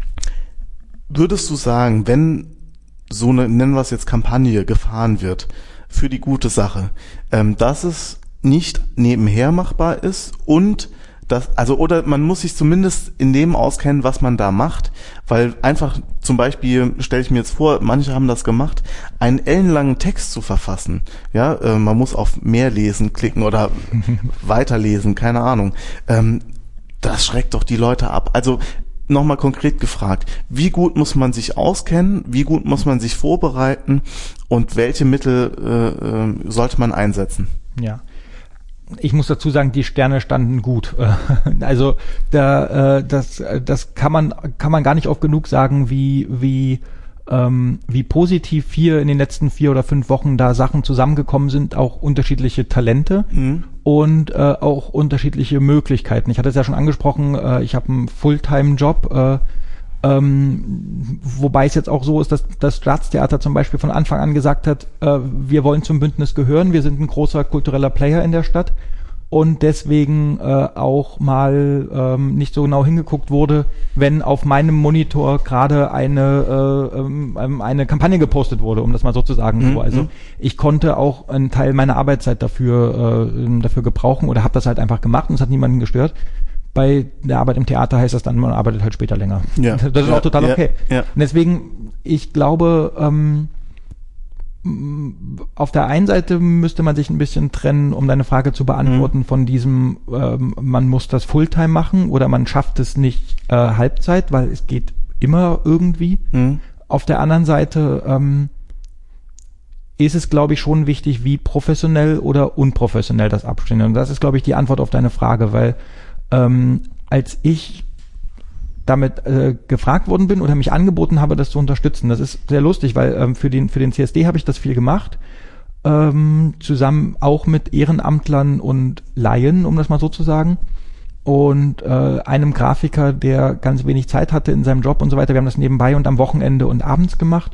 Würdest du sagen, wenn so eine, nennen wir es jetzt Kampagne, gefahren wird für die gute Sache, ähm, dass es nicht nebenher machbar ist und das, also, oder man muss sich zumindest in dem auskennen, was man da macht, weil einfach zum Beispiel, stelle ich mir jetzt vor, manche haben das gemacht, einen ellenlangen Text zu verfassen, ja, äh, man muss auf mehr lesen klicken oder weiterlesen, keine Ahnung, ähm, das schreckt doch die Leute ab. Also nochmal konkret gefragt, wie gut muss man sich auskennen, wie gut muss man sich vorbereiten und welche Mittel äh, äh, sollte man einsetzen? Ja, ich muss dazu sagen, die Sterne standen gut. Also da, äh, das, das kann man kann man gar nicht oft genug sagen, wie wie ähm, wie positiv hier in den letzten vier oder fünf Wochen da Sachen zusammengekommen sind, auch unterschiedliche Talente mhm. und äh, auch unterschiedliche Möglichkeiten. Ich hatte es ja schon angesprochen, äh, ich habe einen Fulltime-Job, äh, ähm, wobei es jetzt auch so ist, dass das Staatstheater zum Beispiel von Anfang an gesagt hat, äh, wir wollen zum Bündnis gehören, wir sind ein großer kultureller Player in der Stadt und deswegen äh, auch mal ähm, nicht so genau hingeguckt wurde, wenn auf meinem Monitor gerade eine äh, ähm, eine Kampagne gepostet wurde, um das mal so zu sagen. Mhm. So. Also ich konnte auch einen Teil meiner Arbeitszeit dafür äh, dafür gebrauchen oder habe das halt einfach gemacht und es hat niemanden gestört. Bei der Arbeit im Theater heißt das dann, man arbeitet halt später länger. Ja. Das ist ja, auch total okay. Ja, ja. Und deswegen, ich glaube, ähm, auf der einen Seite müsste man sich ein bisschen trennen, um deine Frage zu beantworten, mhm. von diesem, ähm, man muss das Fulltime machen oder man schafft es nicht äh, Halbzeit, weil es geht immer irgendwie. Mhm. Auf der anderen Seite ähm, ist es, glaube ich, schon wichtig, wie professionell oder unprofessionell das abstehen. Und das ist, glaube ich, die Antwort auf deine Frage, weil Ähm, als ich damit äh, gefragt worden bin oder mich angeboten habe, das zu unterstützen, das ist sehr lustig, weil ähm, für den für den C S D habe ich das viel gemacht, ähm, zusammen auch mit Ehrenamtlern und Laien, um das mal so zu sagen, und äh, einem Grafiker, der ganz wenig Zeit hatte in seinem Job und so weiter. Wir haben das nebenbei und am Wochenende und abends gemacht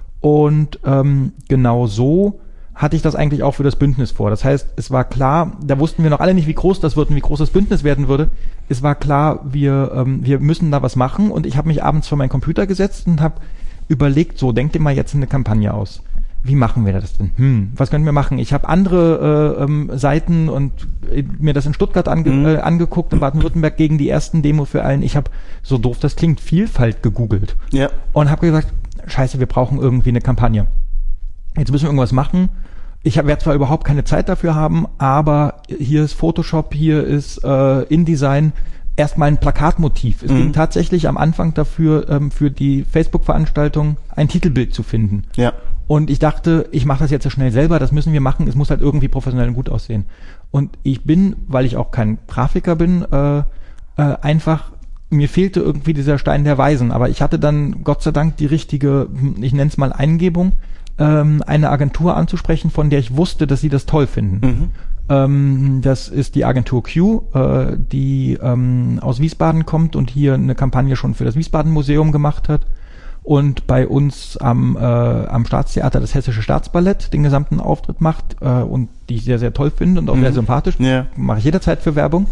und ähm, genau so hatte ich das eigentlich auch für das Bündnis vor. Das heißt, es war klar, da wussten wir noch alle nicht, wie groß das wird und wie groß das Bündnis werden würde. Es war klar, wir ähm, wir müssen da was machen und ich habe mich abends vor meinen Computer gesetzt und habe überlegt, so, denk dir mal jetzt eine Kampagne aus. Wie machen wir das denn? Hm, was können wir machen? Ich habe andere äh, ähm, Seiten und äh, mir das in Stuttgart ange mhm. äh, angeguckt, in Baden-Württemberg gegen die ersten Demo für allen. Ich habe, so doof das klingt, Vielfalt gegoogelt. Ja. Und habe gesagt, scheiße, wir brauchen irgendwie eine Kampagne. Jetzt müssen wir irgendwas machen. Ich werde zwar überhaupt keine Zeit dafür haben, aber hier ist Photoshop, hier ist äh, InDesign, erstmal ein Plakatmotiv. Es mhm. ging tatsächlich am Anfang dafür, ähm, für die Facebook-Veranstaltung ein Titelbild zu finden. Ja. Und ich dachte, ich mache das jetzt so schnell selber, das müssen wir machen, es muss halt irgendwie professionell und gut aussehen. Und ich bin, weil ich auch kein Grafiker bin, äh, äh, einfach, mir fehlte irgendwie dieser Stein der Weisen. Aber ich hatte dann Gott sei Dank die richtige, ich nenne es mal Eingebung, eine Agentur anzusprechen, von der ich wusste, dass sie das toll finden. Mhm. Ähm, das ist die Agentur Q, äh, die ähm, aus Wiesbaden kommt und hier eine Kampagne schon für das Wiesbaden-Museum gemacht hat und bei uns am, äh, am Staatstheater das Hessische Staatsballett den gesamten Auftritt macht äh, und die ich sehr, sehr toll finde und auch mhm. sehr sympathisch. Ja. Mache ich jederzeit für Werbung.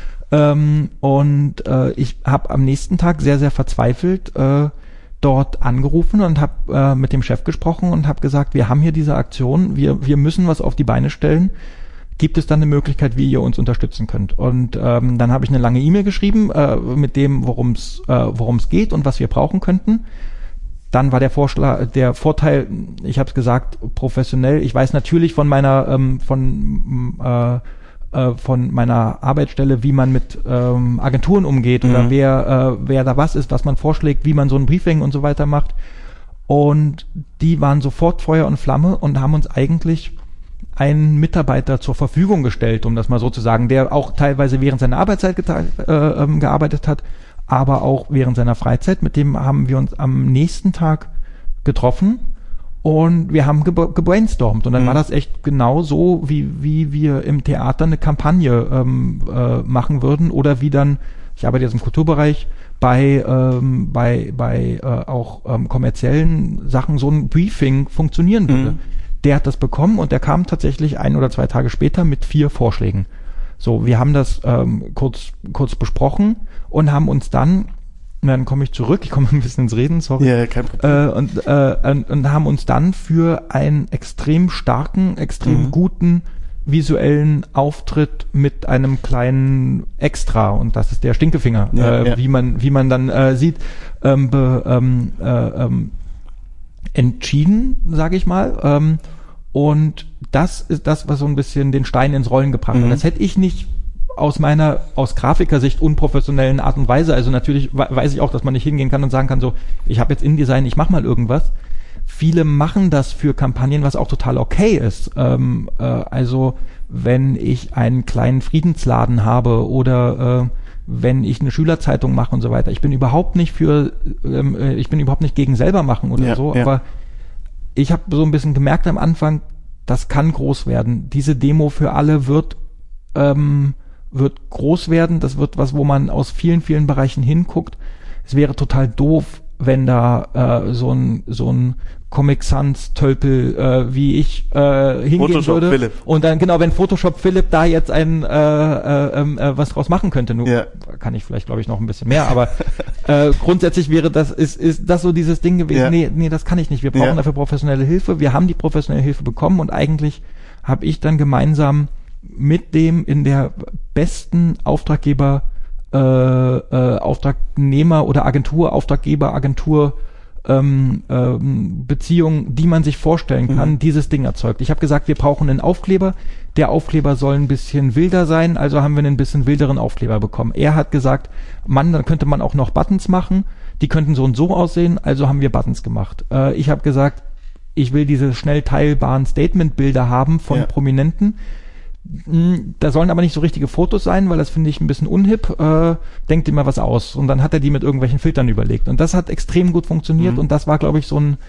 Ähm, und äh, ich habe am nächsten Tag sehr, sehr verzweifelt äh, dort angerufen und habe äh, mit dem Chef gesprochen und habe gesagt, wir haben hier diese Aktion, wir wir müssen was auf die Beine stellen. Gibt es dann eine Möglichkeit, wie ihr uns unterstützen könnt? Und ähm, dann habe ich eine lange E-Mail geschrieben äh, mit dem, worum es äh, worum es geht und was wir brauchen könnten. Dann war der Vorschlag, der Vorteil, ich habe es gesagt, professionell. Ich weiß natürlich von meiner ähm, von äh, von meiner Arbeitsstelle, wie man mit ähm, Agenturen umgeht mhm. oder wer äh, wer da was ist, was man vorschlägt, wie man so ein Briefing und so weiter macht. Und die waren sofort Feuer und Flamme und haben uns eigentlich einen Mitarbeiter zur Verfügung gestellt, um das mal so zu sagen, der auch teilweise während seiner Arbeitszeit geta- äh, ähm, gearbeitet hat, aber auch während seiner Freizeit. Mit dem haben wir uns am nächsten Tag getroffen. Und wir haben ge- gebrainstormt und dann mhm. war das echt genau so, wie wie wir im Theater eine Kampagne ähm, äh, machen würden oder wie dann, ich arbeite jetzt im Kulturbereich, bei ähm, bei bei äh, auch ähm, kommerziellen Sachen so ein Briefing funktionieren würde. Mhm. Der hat das bekommen und der kam tatsächlich ein oder zwei Tage später mit vier Vorschlägen. So, wir haben das ähm, kurz kurz besprochen und haben uns dann Und dann komme ich zurück, ich komme ein bisschen ins Reden, sorry. Ja, kein Problem. Äh, und, äh, und, und haben uns dann für einen extrem starken, extrem mhm. guten visuellen Auftritt mit einem kleinen Extra, und das ist der Stinkefinger, ja, äh, ja. wie man wie man dann äh, sieht, ähm, be, ähm, äh, ähm, entschieden, sage ich mal. Ähm, und das ist das, was so ein bisschen den Stein ins Rollen gebracht hat. Mhm. Das hätte ich nicht aus meiner, aus Grafikersicht unprofessionellen Art und Weise, also natürlich weiß ich auch, dass man nicht hingehen kann und sagen kann, so, ich habe jetzt InDesign, ich mach mal irgendwas. Viele machen das für Kampagnen, was auch total okay ist. Ähm, äh, also wenn ich einen kleinen Friedensladen habe oder wenn ich eine Schülerzeitung mache und so weiter. Ich bin überhaupt nicht für, ähm, ich bin überhaupt nicht gegen selber machen oder ja, so, ja. aber ich habe so ein bisschen gemerkt am Anfang, das kann groß werden. Diese Demo für alle wird ähm, wird groß werden. Das wird was, wo man aus vielen, vielen Bereichen hinguckt. Es wäre total doof, wenn da äh, so ein so ein Comic Sans Tölpel äh, wie ich äh, hingehen Photoshop würde Philipp. und dann genau, wenn Photoshop Philipp da jetzt ein äh, äh, äh, was draus machen könnte, nur ja. kann ich vielleicht, glaube ich, noch ein bisschen mehr, aber äh, grundsätzlich wäre das ist ist das so dieses Ding gewesen. Ja. Nee, nee, das kann ich nicht. Wir brauchen ja. dafür professionelle Hilfe. Wir haben die professionelle Hilfe bekommen und eigentlich habe ich dann gemeinsam mit dem in der besten Auftraggeber äh, äh, Auftragnehmer oder Agentur, Auftraggeber, Agentur ähm, ähm, Beziehung, die man sich vorstellen kann, mhm. dieses Ding erzeugt. Ich habe gesagt, wir brauchen einen Aufkleber. Der Aufkleber soll ein bisschen wilder sein, also haben wir einen bisschen wilderen Aufkleber bekommen. Er hat gesagt, Mann, dann könnte man auch noch Buttons machen. Die könnten so und so aussehen, also haben wir Buttons gemacht. Äh, ich habe gesagt, ich will diese schnell teilbaren Statement-Bilder haben von ja. Prominenten. Da sollen aber nicht so richtige Fotos sein, weil das finde ich ein bisschen unhip. Äh, denkt dir mal was aus. Und dann hat er die mit irgendwelchen Filtern überlegt. Und das hat extrem gut funktioniert. Mhm. Und das war, glaube ich, so ein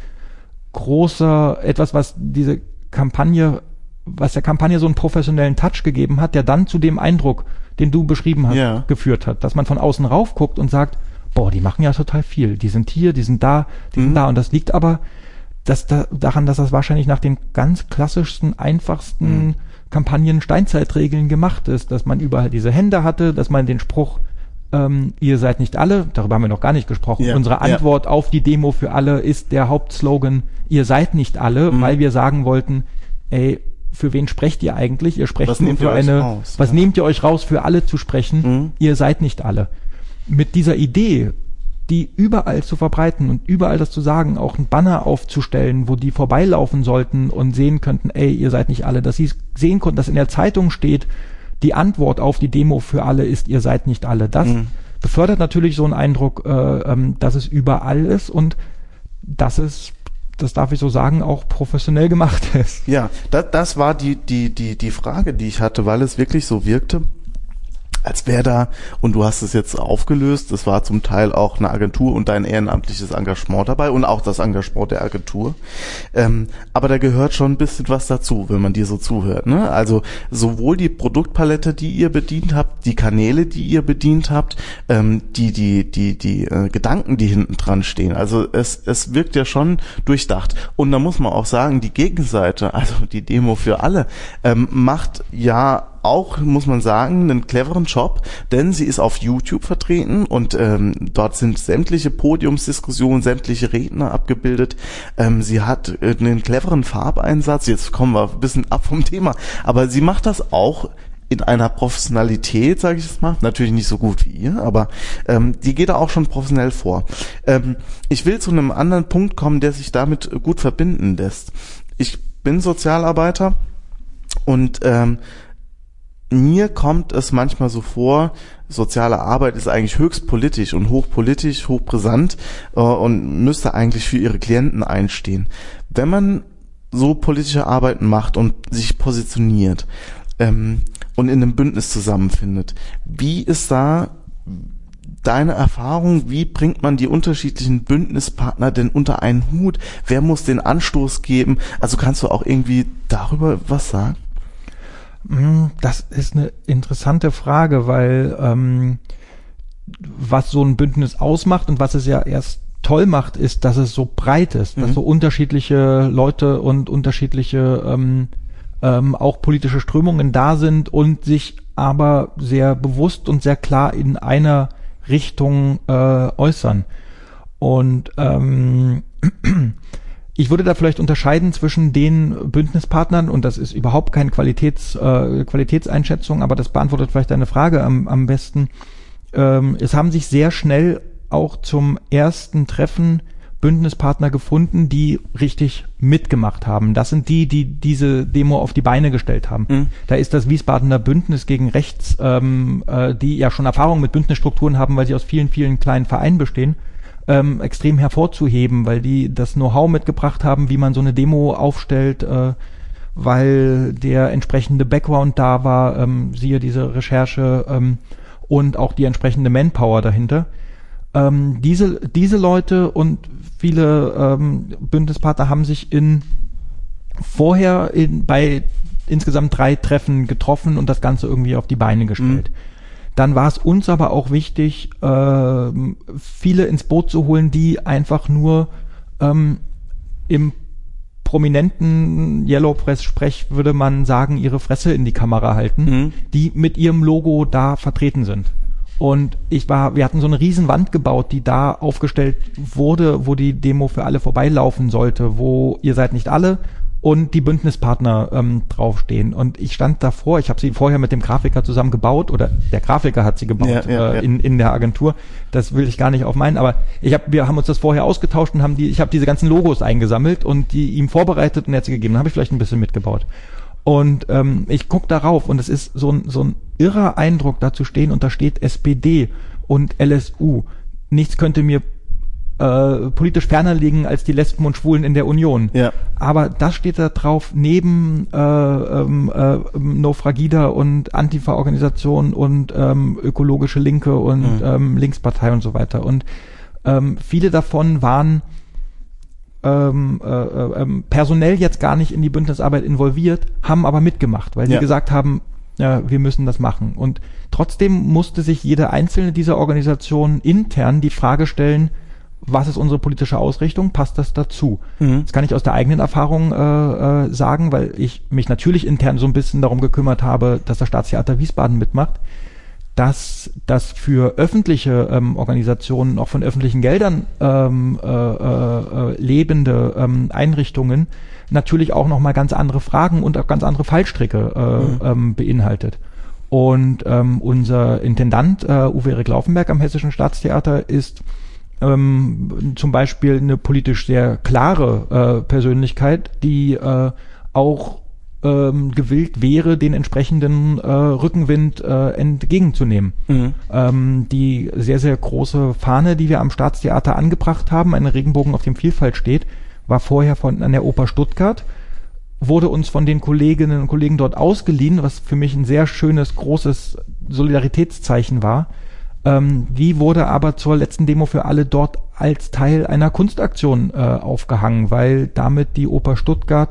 großer, etwas, was diese Kampagne, was der Kampagne so einen professionellen Touch gegeben hat, der dann zu dem Eindruck, den du beschrieben hast, ja. geführt hat. Dass man von außen rauf guckt und sagt, boah, die machen ja total viel. Die sind hier, die sind da, die mhm. sind da. Und das liegt aber dass da, daran, dass das wahrscheinlich nach den ganz klassischsten, einfachsten mhm. Kampagnen Steinzeitregeln gemacht ist, dass man überall diese Hände hatte, dass man den Spruch, ähm, ihr seid nicht alle, darüber haben wir noch gar nicht gesprochen, ja, unsere Antwort ja. auf die Demo für alle ist der Hauptslogan, ihr seid nicht alle, mhm. weil wir sagen wollten, ey, für wen sprecht ihr eigentlich? Ihr sprecht was nur für eine, raus, was ja. nehmt ihr euch raus, für alle zu sprechen? Mhm. Ihr seid nicht alle. Mit dieser Idee, die überall zu verbreiten und überall das zu sagen, auch ein Banner aufzustellen, wo die vorbeilaufen sollten und sehen könnten, ey, ihr seid nicht alle, dass sie sehen konnten, dass in der Zeitung steht, die Antwort auf die Demo für alle ist, ihr seid nicht alle. Das mhm. befördert natürlich so einen Eindruck, äh, ähm, dass es überall ist und dass es, das darf ich so sagen, auch professionell gemacht ist. Ja, das, das war die, die, die, die Frage, die ich hatte, weil es wirklich so wirkte, als wäre da, und du hast es jetzt aufgelöst, es war zum Teil auch eine Agentur und dein ehrenamtliches Engagement dabei und auch das Engagement der Agentur. Ähm, aber da gehört schon ein bisschen was dazu, wenn man dir so zuhört, ne? Also sowohl die Produktpalette, die ihr bedient habt, die Kanäle, die ihr bedient habt, ähm, die, die, die, die äh, Gedanken, die hinten dran stehen. Also es, es wirkt ja schon durchdacht. Und da muss man auch sagen, die Gegenseite, also die Demo für alle, ähm, macht ja auch, muss man sagen, einen cleveren Job, denn sie ist auf YouTube vertreten und ähm, dort sind sämtliche Podiumsdiskussionen, sämtliche Redner abgebildet. Ähm, sie hat äh, einen cleveren Farbeinsatz, jetzt kommen wir ein bisschen ab vom Thema, aber sie macht das auch in einer Professionalität, sage ich es mal, natürlich nicht so gut wie ihr, aber ähm, die geht da auch schon professionell vor. Ähm, ich will zu einem anderen Punkt kommen, der sich damit gut verbinden lässt. Ich bin Sozialarbeiter und ähm, mir kommt es manchmal so vor, soziale Arbeit ist eigentlich höchst politisch und hochpolitisch, hochbrisant äh, und müsste eigentlich für ihre Klienten einstehen. Wenn man so politische Arbeiten macht und sich positioniert ähm, und in einem Bündnis zusammenfindet, wie ist da deine Erfahrung, wie bringt man die unterschiedlichen Bündnispartner denn unter einen Hut? Wer muss den Anstoß geben? Also kannst du auch irgendwie darüber was sagen? Das ist eine interessante Frage, weil ähm, was so ein Bündnis ausmacht und was es ja erst toll macht, ist, dass es so breit ist, mhm. dass so unterschiedliche Leute und unterschiedliche ähm, ähm, auch politische Strömungen da sind und sich aber sehr bewusst und sehr klar in einer Richtung äh, äußern. Und ähm, ich würde da vielleicht unterscheiden zwischen den Bündnispartnern, und das ist überhaupt keine Qualitäts, äh, Qualitätseinschätzung, aber das beantwortet vielleicht deine Frage am, am besten. Ähm, es haben sich sehr schnell auch zum ersten Treffen Bündnispartner gefunden, die richtig mitgemacht haben. Das sind die, die diese Demo auf die Beine gestellt haben. Mhm. Da ist das Wiesbadener Bündnis gegen Rechts, ähm, äh, die ja schon Erfahrung mit Bündnisstrukturen haben, weil sie aus vielen, vielen kleinen Vereinen bestehen, Ähm, extrem hervorzuheben, weil die das Know-how mitgebracht haben, wie man so eine Demo aufstellt, äh, weil der entsprechende Background da war, ähm, siehe diese Recherche, ähm, und auch die entsprechende Manpower dahinter. Ähm, diese, diese Leute und viele ähm, Bündnispartner haben sich in vorher in, bei insgesamt drei Treffen getroffen und das Ganze irgendwie auf die Beine gestellt. Mhm. Dann war es uns aber auch wichtig, äh, viele ins Boot zu holen, die einfach nur ähm, im prominenten Yellow Press Sprech würde man sagen, ihre Fresse in die Kamera halten, mhm. die mit ihrem Logo da vertreten sind. Und ich war, wir hatten so eine riesen Wand gebaut, die da aufgestellt wurde, wo die Demo für alle vorbeilaufen sollte, wo ihr seid nicht alle und die Bündnispartner ähm, draufstehen. Und ich stand davor, ich habe sie vorher mit dem Grafiker zusammen gebaut, oder der Grafiker hat sie gebaut ja, ja, äh, ja. in in der Agentur. Das will ich gar nicht auf meinen, aber ich hab, wir haben uns das vorher ausgetauscht und haben die, ich habe diese ganzen Logos eingesammelt und die ihm vorbereitet und er hat sie gegeben. Dann habe ich vielleicht ein bisschen mitgebaut. Und ähm, ich guck darauf und es ist so ein so ein irrer Eindruck, da zu stehen und da steht S P D und L S U. Nichts könnte mir äh, politisch ferner liegen als die Lesben und Schwulen in der Union. Ja. Aber das steht da drauf neben äh, ähm, äh, No Fragida und Antifa-Organisation und ähm, ökologische Linke und mhm. ähm, Linkspartei und so weiter. Und ähm, viele davon waren Ähm, äh, äh, personell jetzt gar nicht in die Bündnisarbeit involviert, haben aber mitgemacht, weil ja. sie gesagt haben, ja, wir müssen das machen. Und trotzdem musste sich jede einzelne dieser Organisationen intern die Frage stellen, was ist unsere politische Ausrichtung, passt das dazu? Mhm. Das kann ich aus der eigenen Erfahrung äh, äh, sagen, weil ich mich natürlich intern so ein bisschen darum gekümmert habe, dass das Staatstheater Wiesbaden mitmacht, dass das für öffentliche ähm, Organisationen, auch von öffentlichen Geldern ähm, äh, äh, lebende ähm, Einrichtungen natürlich auch nochmal ganz andere Fragen und auch ganz andere Fallstricke äh, mhm. ähm, beinhaltet. Und ähm, unser Intendant äh, Uwe Erik Laufenberg am Hessischen Staatstheater ist ähm, zum Beispiel eine politisch sehr klare äh, Persönlichkeit, die äh, auch Ähm, gewillt wäre, den entsprechenden äh, Rückenwind äh, entgegenzunehmen. Mhm. Ähm, die sehr, sehr große Fahne, die wir am Staatstheater angebracht haben, ein Regenbogen, auf dem Vielfalt steht, war vorher von an der Oper Stuttgart, wurde uns von den Kolleginnen und Kollegen dort ausgeliehen, was für mich ein sehr schönes, großes Solidaritätszeichen war. Ähm, die wurde aber zur letzten Demo für alle dort als Teil einer Kunstaktion äh, aufgehangen, weil damit die Oper Stuttgart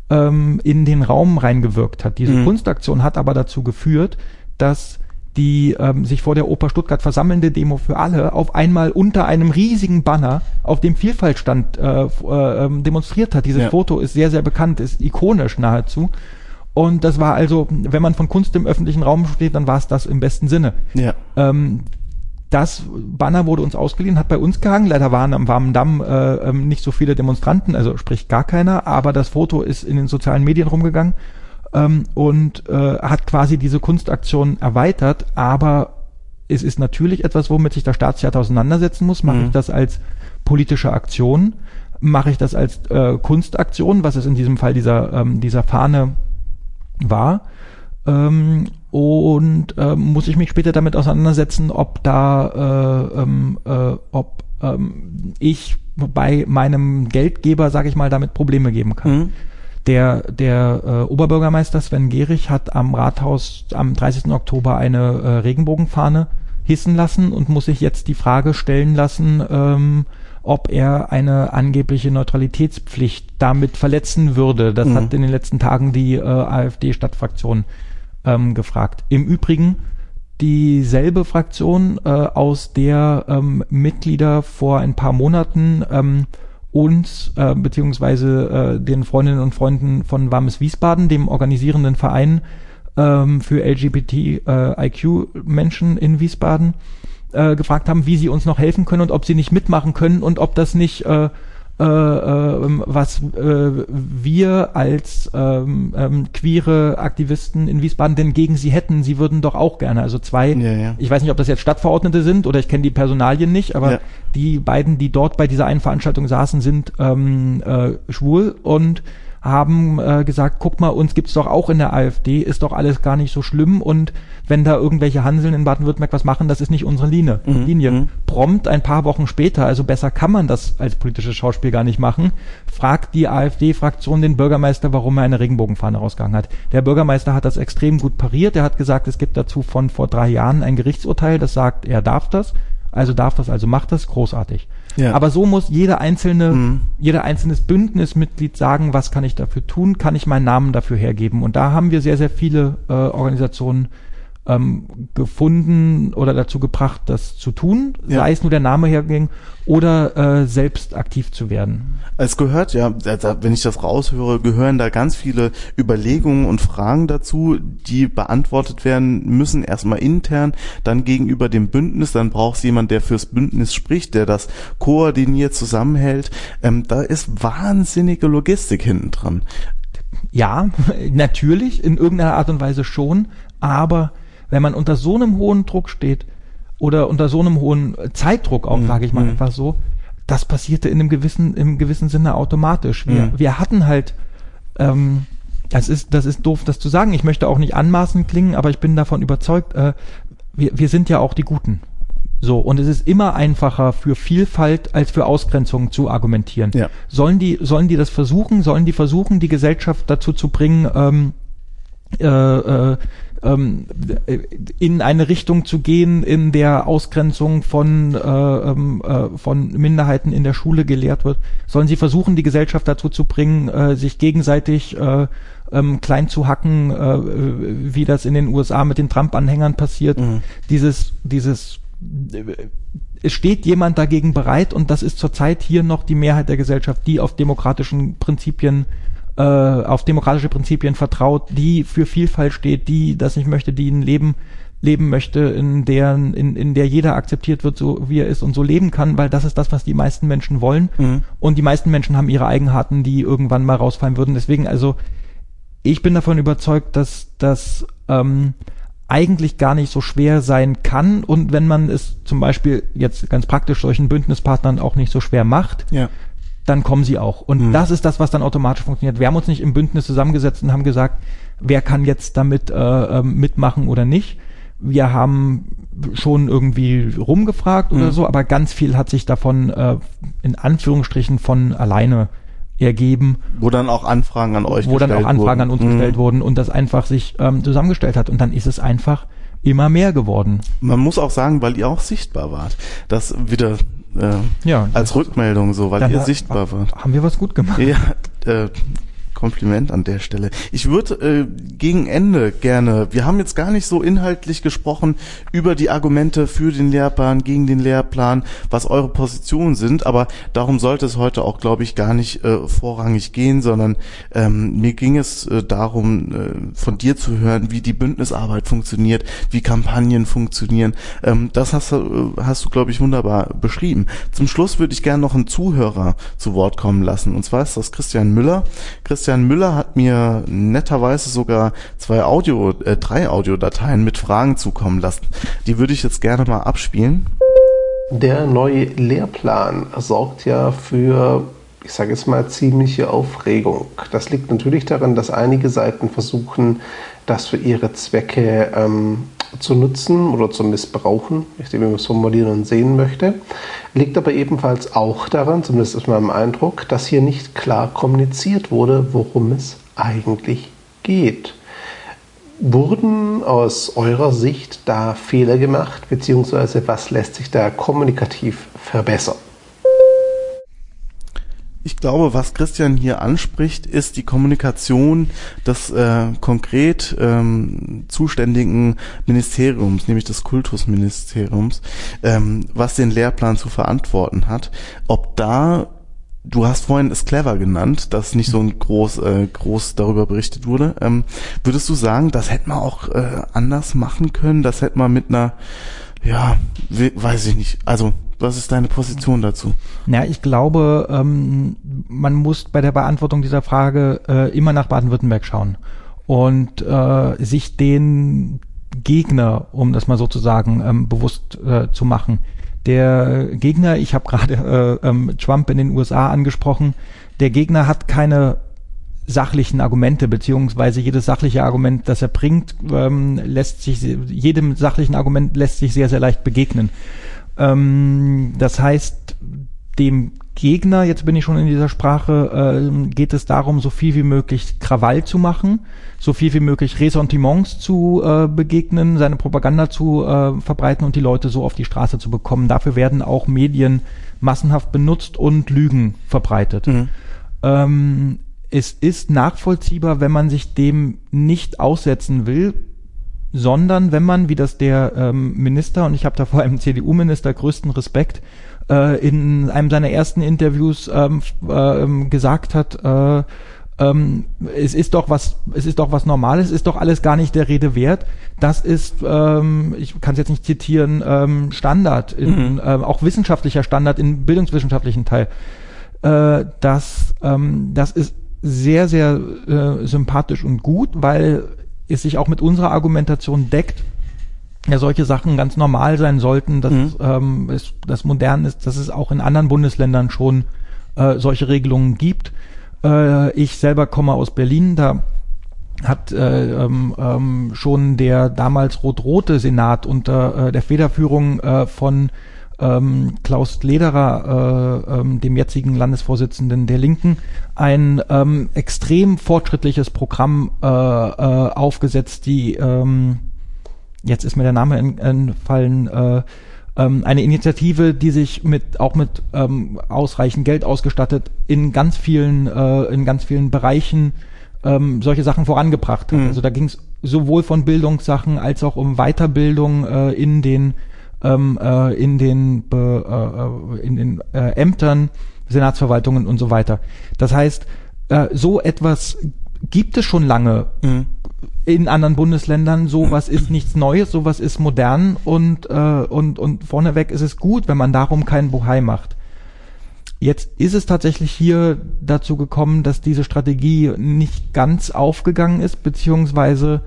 in den Raum reingewirkt hat. Diese mhm. Kunstaktion hat aber dazu geführt, dass die ähm, sich vor der Oper Stuttgart versammelnde Demo für alle auf einmal unter einem riesigen Banner auf dem Vielfaltstand äh, äh, demonstriert hat. Dieses ja. Foto ist sehr, sehr bekannt, ist ikonisch nahezu. Und das war also, wenn man von Kunst im öffentlichen Raum steht, dann war es das im besten Sinne. Ja. Ähm, Das Banner wurde uns ausgeliehen, hat bei uns gehangen. Leider waren am Warmen Damm äh, nicht so viele Demonstranten, also sprich gar keiner. Aber das Foto ist in den sozialen Medien rumgegangen ähm, und äh, hat quasi diese Kunstaktion erweitert. Aber es ist natürlich etwas, womit sich das Staatstheater auseinandersetzen muss. Mache mhm. ich das als politische Aktion? Mache ich das als äh, Kunstaktion, was es in diesem Fall dieser ähm, dieser Fahne war? Ähm, und äh, muss ich mich später damit auseinandersetzen, ob da äh, ähm, äh, ob ähm, ich bei meinem Geldgeber, sage ich mal, damit Probleme geben kann. Mhm. Der der äh, Oberbürgermeister Sven Gehrig hat am Rathaus am dreißigsten Oktober eine äh, Regenbogenfahne hissen lassen und muss sich jetzt die Frage stellen lassen, ähm, ob er eine angebliche Neutralitätspflicht damit verletzen würde. Das mhm. hat in den letzten Tagen die äh, AfD-Stadtfraktion ähm, gefragt. Im Übrigen dieselbe Fraktion, äh, aus der ähm, Mitglieder vor ein paar Monaten ähm, uns äh, beziehungsweise äh, den Freundinnen und Freunden von Warmes Wiesbaden, dem organisierenden Verein ähm, für L G B T I Q-Menschen in Wiesbaden, äh, gefragt haben, wie sie uns noch helfen können und ob sie nicht mitmachen können und ob das nicht äh, äh, äh, was äh, wir als ähm, ähm, queere Aktivisten in Wiesbaden denn gegen sie hätten. Sie würden doch auch gerne. Also zwei, ja, ja. Ich weiß nicht, ob das jetzt Stadtverordnete sind oder ich kenne die Personalien nicht, aber ja. die beiden, die dort bei dieser einen Veranstaltung saßen, sind ähm, äh, schwul und haben äh, gesagt, guck mal, uns gibt's doch auch in der AfD, ist doch alles gar nicht so schlimm und wenn da irgendwelche Hanseln in Baden-Württemberg was machen, das ist nicht unsere Linie. Mhm. Linie. Mhm. Prompt ein paar Wochen später, also besser kann man das als politisches Schauspiel gar nicht machen, fragt die AfD-Fraktion den Bürgermeister, warum er eine Regenbogenfahne rausgegangen hat. Der Bürgermeister hat das extrem gut pariert, er hat gesagt, es gibt dazu von vor drei Jahren ein Gerichtsurteil, das sagt, er darf das, also darf das, also macht das, großartig. Ja. Aber so muss jeder einzelne, mhm. jeder einzelnes Bündnismitglied sagen, was kann ich dafür tun, kann ich meinen Namen dafür hergeben. Und da haben wir sehr, sehr viele äh, Organisationen ähm, gefunden oder dazu gebracht, das zu tun, ja. sei es nur der Name herging oder äh, selbst aktiv zu werden. Es gehört ja, wenn ich das raushöre, gehören da ganz viele Überlegungen und Fragen dazu, die beantwortet werden müssen, erstmal intern, dann gegenüber dem Bündnis, dann braucht es jemand, der fürs Bündnis spricht, der das koordiniert, zusammenhält. Ähm, da ist wahnsinnige Logistik hinten dran. Ja, natürlich, in irgendeiner Art und Weise schon, aber wenn man unter so einem hohen Druck steht oder unter so einem hohen Zeitdruck auch, mhm. sage ich mal mhm. einfach so, das passierte in einem gewissen, im gewissen Sinne automatisch. Wir, mhm. wir hatten halt, ähm, das ist, das ist doof, das zu sagen. Ich möchte auch nicht anmaßend klingen, aber ich bin davon überzeugt, äh, wir, wir sind ja auch die Guten. So, und es ist immer einfacher für Vielfalt als für Ausgrenzung zu argumentieren. Ja. Sollen die, sollen die das versuchen? Sollen die versuchen, die Gesellschaft dazu zu bringen, ähm, äh, äh, in eine Richtung zu gehen, in der Ausgrenzung von, äh, äh, von Minderheiten in der Schule gelehrt wird? Sollen sie versuchen, die Gesellschaft dazu zu bringen, äh, sich gegenseitig äh, ähm, klein zu hacken, äh, wie das in den U S A mit den Trump-Anhängern passiert? Mhm. Dieses, dieses, äh, es steht jemand dagegen bereit und das ist zurzeit hier noch die Mehrheit der Gesellschaft, die auf demokratischen Prinzipien auf demokratische Prinzipien vertraut, die für Vielfalt steht, die das nicht möchte, die ein Leben leben möchte, in der, in, in der jeder akzeptiert wird, so wie er ist und so leben kann, weil das ist das, was die meisten Menschen wollen. Mhm. Und die meisten Menschen haben ihre Eigenheiten, die irgendwann mal rausfallen würden. Deswegen, also, ich bin davon überzeugt, dass das ähm, eigentlich gar nicht so schwer sein kann und wenn man es zum Beispiel jetzt ganz praktisch solchen Bündnispartnern auch nicht so schwer macht, ja. dann kommen sie auch. Und mhm. das ist das, was dann automatisch funktioniert. Wir haben uns nicht im Bündnis zusammengesetzt und haben gesagt, wer kann jetzt damit äh, mitmachen oder nicht. Wir haben schon irgendwie rumgefragt mhm. oder so, aber ganz viel hat sich davon äh, in Anführungsstrichen von alleine ergeben. Wo dann auch Anfragen an euch wo gestellt wurden. Wo dann auch Anfragen wurden. an uns mhm. gestellt wurden und das einfach sich ähm, zusammengestellt hat. Und dann ist es einfach immer mehr geworden. Man muss auch sagen, weil ihr auch sichtbar wart. Das wieder äh, ja, als Rückmeldung so, weil ihr sichtbar wart. Haben wir was gut gemacht? Ja, äh, Kompliment an der Stelle. Ich würde äh, gegen Ende gerne, wir haben jetzt gar nicht so inhaltlich gesprochen über die Argumente für den Lehrplan, gegen den Lehrplan, was eure Positionen sind, aber darum sollte es heute auch, glaube ich, gar nicht äh, vorrangig gehen, sondern ähm, mir ging es äh, darum, äh, von dir zu hören, wie die Bündnisarbeit funktioniert, wie Kampagnen funktionieren. Ähm, das hast, äh, hast du, glaube ich, wunderbar beschrieben. Zum Schluss würde ich gerne noch einen Zuhörer zu Wort kommen lassen, und zwar ist das Christian Müller. Christian Müller hat mir netterweise sogar zwei Audio, äh, drei Audiodateien mit Fragen zukommen lassen. Die würde ich jetzt gerne mal abspielen. Der neue Lehrplan sorgt ja für, ich sage jetzt mal, ziemliche Aufregung. Das liegt natürlich daran, dass einige Seiten versuchen, das für ihre Zwecke ähm, zu nutzen oder zu missbrauchen, wie man es formulieren und sehen möchte. Liegt aber ebenfalls auch daran, zumindest ist meinem Eindruck, dass hier nicht klar kommuniziert wurde, worum es eigentlich geht. Wurden aus eurer Sicht da Fehler gemacht, beziehungsweise was lässt sich da kommunikativ verbessern? Ich glaube, was Christian hier anspricht, ist die Kommunikation des äh, konkret ähm, zuständigen Ministeriums, nämlich des Kultusministeriums, ähm, was den Lehrplan zu verantworten hat. Ob da, du hast vorhin es clever genannt, dass nicht so ein groß äh, groß darüber berichtet wurde, ähm, würdest du sagen, das hätte man auch äh, anders machen können? Das hätte man mit einer, ja, weiß ich nicht, also was ist deine Position dazu? Ja, ich glaube, ähm, man muss bei der Beantwortung dieser Frage äh, immer nach Baden-Württemberg schauen und äh, sich den Gegner, um das mal so zu sagen, ähm, bewusst äh, zu machen. Der Gegner, ich habe gerade äh, ähm, Trump in den U S A angesprochen, der Gegner hat keine sachlichen Argumente, beziehungsweise jedes sachliche Argument, das er bringt, ähm, lässt sich, jedem sachlichen Argument lässt sich sehr, sehr leicht begegnen. Ähm, das heißt, dem Gegner, jetzt bin ich schon in dieser Sprache, äh, geht es darum, so viel wie möglich Krawall zu machen, so viel wie möglich Ressentiments zu äh, begegnen, seine Propaganda zu äh, verbreiten und die Leute so auf die Straße zu bekommen. Dafür werden auch Medien massenhaft benutzt und Lügen verbreitet. Mhm. Ähm, es ist nachvollziehbar, wenn man sich dem nicht aussetzen will, sondern wenn man, wie das der ähm, Minister, und ich habe da vor allem C D U-Minister größten Respekt, in einem seiner ersten Interviews ähm, äh, gesagt hat, äh, ähm, es ist doch was, es ist doch was Normales, es ist doch alles gar nicht der Rede wert. Das ist, ähm, ich kann es jetzt nicht zitieren, ähm, Standard, in, mhm. äh, auch wissenschaftlicher Standard im bildungswissenschaftlichen Teil. Äh, das, ähm, das ist sehr, sehr äh, sympathisch und gut, weil es sich auch mit unserer Argumentation deckt. Ja, solche Sachen ganz normal sein sollten, dass mhm. ähm, es, das modern ist, dass es auch in anderen Bundesländern schon äh, solche Regelungen gibt. Äh, ich selber komme aus Berlin, da hat äh, ähm, ähm, schon der damals rot-rote Senat unter äh, der Federführung äh, von ähm, Klaus Lederer, äh, ähm, dem jetzigen Landesvorsitzenden der Linken, ein ähm, extrem fortschrittliches Programm äh, äh, aufgesetzt, die ähm, jetzt ist mir der Name entfallen, äh, ähm, eine Initiative, die sich mit auch mit ähm, ausreichend Geld ausgestattet in ganz vielen äh, in ganz vielen Bereichen ähm, solche Sachen vorangebracht hat. Mhm. Also da ging es sowohl von Bildungssachen als auch um Weiterbildung äh, in den ähm, äh, in den äh, in den äh, Ämtern, Senatsverwaltungen und so weiter. Das heißt, äh, so etwas gibt es schon lange. Mhm. In anderen Bundesländern, sowas ist nichts Neues, sowas ist modern und, äh, und, und vorneweg ist es gut, wenn man darum keinen Bohai macht. Jetzt ist es tatsächlich hier dazu gekommen, dass diese Strategie nicht ganz aufgegangen ist, beziehungsweise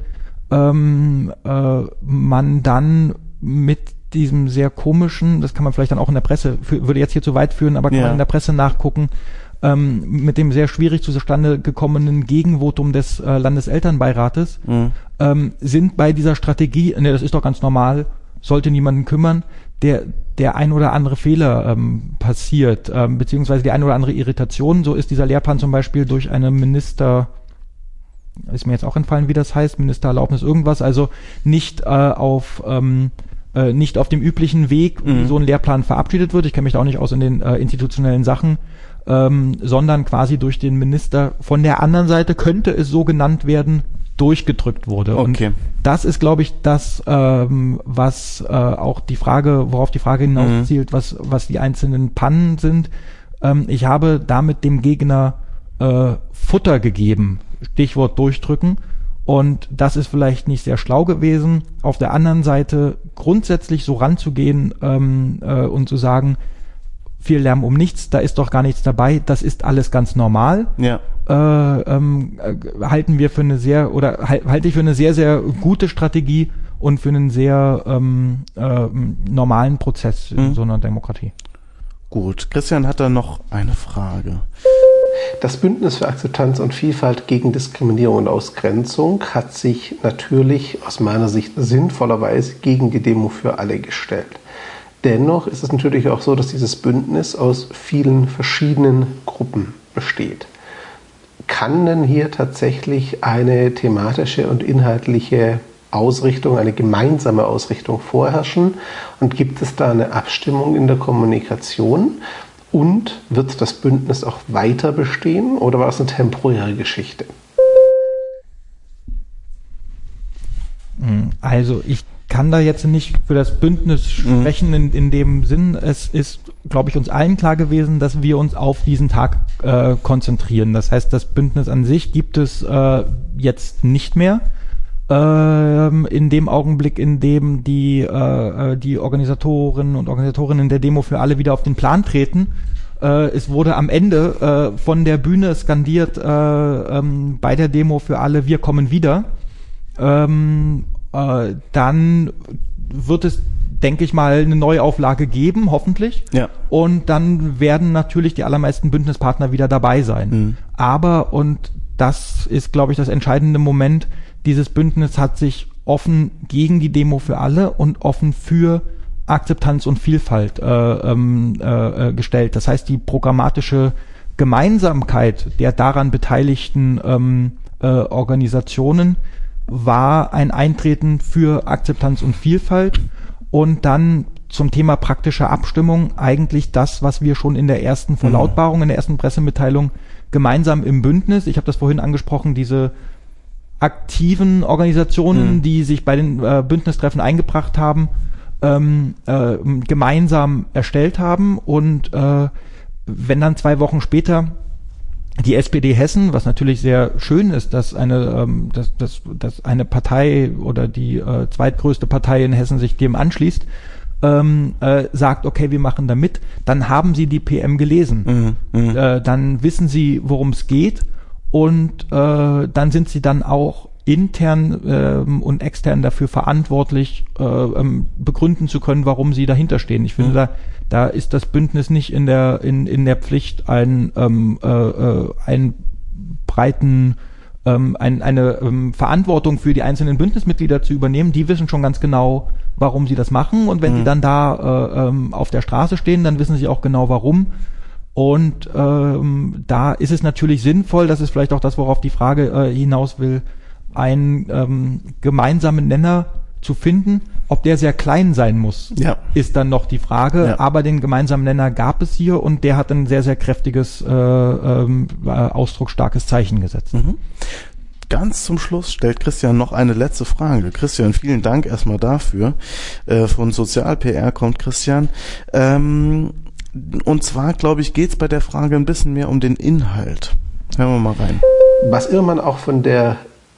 ähm, äh, man dann mit diesem sehr komischen, das kann man vielleicht dann auch in der Presse, für, würde jetzt hier zu weit führen, aber kann ja. man in der Presse nachgucken, Ähm, mit dem sehr schwierig zustande gekommenen Gegenvotum des äh, Landeselternbeirates, mhm. ähm, sind bei dieser Strategie, ne, das ist doch ganz normal, sollte niemanden kümmern, der der ein oder andere Fehler ähm, passiert, ähm, beziehungsweise die ein oder andere Irritation. So ist dieser Lehrplan zum Beispiel durch eine Minister, ist mir jetzt auch entfallen, wie das heißt, Ministererlaubnis irgendwas, also nicht äh, auf ähm, äh, nicht auf dem üblichen Weg, mhm. wie so ein Lehrplan verabschiedet wird. Ich kenne mich da auch nicht aus in den äh, institutionellen Sachen. Ähm, sondern quasi durch den Minister von der anderen Seite, könnte es so genannt werden, durchgedrückt wurde. Okay. Und das ist, glaube ich, das, ähm, was äh, auch die Frage, worauf die Frage hinauszielt, mhm. was, was die einzelnen Pannen sind. Ähm, ich habe damit dem Gegner äh, Futter gegeben, Stichwort durchdrücken. Und das ist vielleicht nicht sehr schlau gewesen. Auf der anderen Seite grundsätzlich so ranzugehen ähm, äh, und zu sagen, viel Lärm um nichts, da ist doch gar nichts dabei, das ist alles ganz normal. Ja. Äh, ähm, äh, halten wir für eine sehr, oder halt, halte ich für eine sehr, sehr gute Strategie und für einen sehr ähm, äh, normalen Prozess in mhm. so einer Demokratie. Gut, Christian hat da noch eine Frage. Das Bündnis für Akzeptanz und Vielfalt gegen Diskriminierung und Ausgrenzung hat sich natürlich aus meiner Sicht sinnvollerweise gegen die Demo für alle gestellt. Dennoch ist es natürlich auch so, dass dieses Bündnis aus vielen verschiedenen Gruppen besteht. Kann denn hier tatsächlich eine thematische und inhaltliche Ausrichtung, eine gemeinsame Ausrichtung vorherrschen? Und gibt es da eine Abstimmung in der Kommunikation? Und wird das Bündnis auch weiter bestehen oder war es eine temporäre Geschichte? Also ich kann da jetzt nicht für das Bündnis sprechen mhm. in, in dem Sinn. Es ist, glaube ich, uns allen klar gewesen, dass wir uns auf diesen Tag äh, konzentrieren. Das heißt, das Bündnis an sich gibt es äh, jetzt nicht mehr. Äh, in dem Augenblick, in dem die, äh, die Organisatorinnen und Organisatorinnen der Demo für alle wieder auf den Plan treten. Äh, es wurde am Ende äh, von der Bühne skandiert, äh, ähm, bei der Demo für alle, wir kommen wieder. Ähm, äh, dann wird es, denke ich mal, eine Neuauflage geben, hoffentlich. Ja. Und dann werden natürlich die allermeisten Bündnispartner wieder dabei sein. Mhm. Aber, und das ist, glaube ich, das entscheidende Moment. Dieses Bündnis hat sich offen gegen die Demo für alle und offen für Akzeptanz und Vielfalt äh, ähm, äh, gestellt. Das heißt, die programmatische Gemeinsamkeit der daran beteiligten ähm, äh, Organisationen war ein Eintreten für Akzeptanz und Vielfalt und dann zum Thema praktische Abstimmung eigentlich das, was wir schon in der ersten Verlautbarung, in der ersten Pressemitteilung gemeinsam im Bündnis, ich habe das vorhin angesprochen, diese aktiven Organisationen, mhm. die sich bei den äh, Bündnistreffen eingebracht haben, ähm, äh, gemeinsam erstellt haben und äh, wenn dann zwei Wochen später die S P D Hessen, was natürlich sehr schön ist, dass eine, ähm, dass, dass, dass eine Partei oder die äh, zweitgrößte Partei in Hessen sich dem anschließt, ähm, äh, sagt, okay, wir machen da mit, dann haben sie die P M gelesen. Mhm, mh. äh, dann wissen sie, worum es geht und äh, dann sind sie dann auch intern ähm, und extern dafür verantwortlich, äh, ähm, begründen zu können, warum sie dahinter stehen. Ich finde, mhm. da, da ist das Bündnis nicht in der in in der Pflicht, einen ähm, äh, äh, einen breiten ähm, ein, eine ähm, Verantwortung für die einzelnen Bündnismitglieder zu übernehmen. Die wissen schon ganz genau, warum sie das machen. Und wenn mhm. sie dann da äh, ähm, auf der Straße stehen, dann wissen sie auch genau, warum. Und ähm, da ist es natürlich sinnvoll, das ist vielleicht auch das, worauf die Frage äh, hinaus will, einen ähm, gemeinsamen Nenner zu finden. Ob der sehr klein sein muss, ja. ist dann noch die Frage. Ja. Aber den gemeinsamen Nenner gab es hier und der hat ein sehr, sehr kräftiges, äh, ähm, ausdrucksstarkes Zeichen gesetzt. Mhm. Ganz zum Schluss stellt Christian noch eine letzte Frage. Christian, vielen Dank erstmal dafür. Äh, von Sozial-P R kommt Christian. Ähm, und zwar, glaube ich, geht es bei der Frage ein bisschen mehr um den Inhalt. Hören wir mal rein. Was immer man auch von der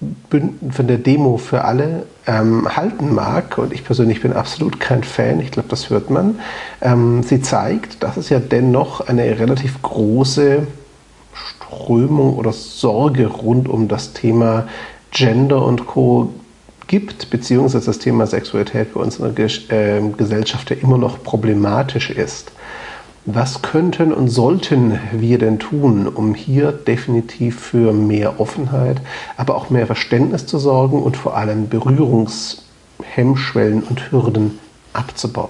von der Demo für alle ähm, halten mag, und ich persönlich bin absolut kein Fan, ich glaube, das hört man, ähm, sie zeigt, dass es ja dennoch eine relativ große Strömung oder Sorge rund um das Thema Gender und Co. gibt, beziehungsweise das Thema Sexualität bei uns in der Ges- äh, Gesellschaft ja immer noch problematisch ist. Was könnten und sollten wir denn tun, um hier definitiv für mehr Offenheit, aber auch mehr Verständnis zu sorgen und vor allem Berührungshemmschwellen und Hürden abzubauen?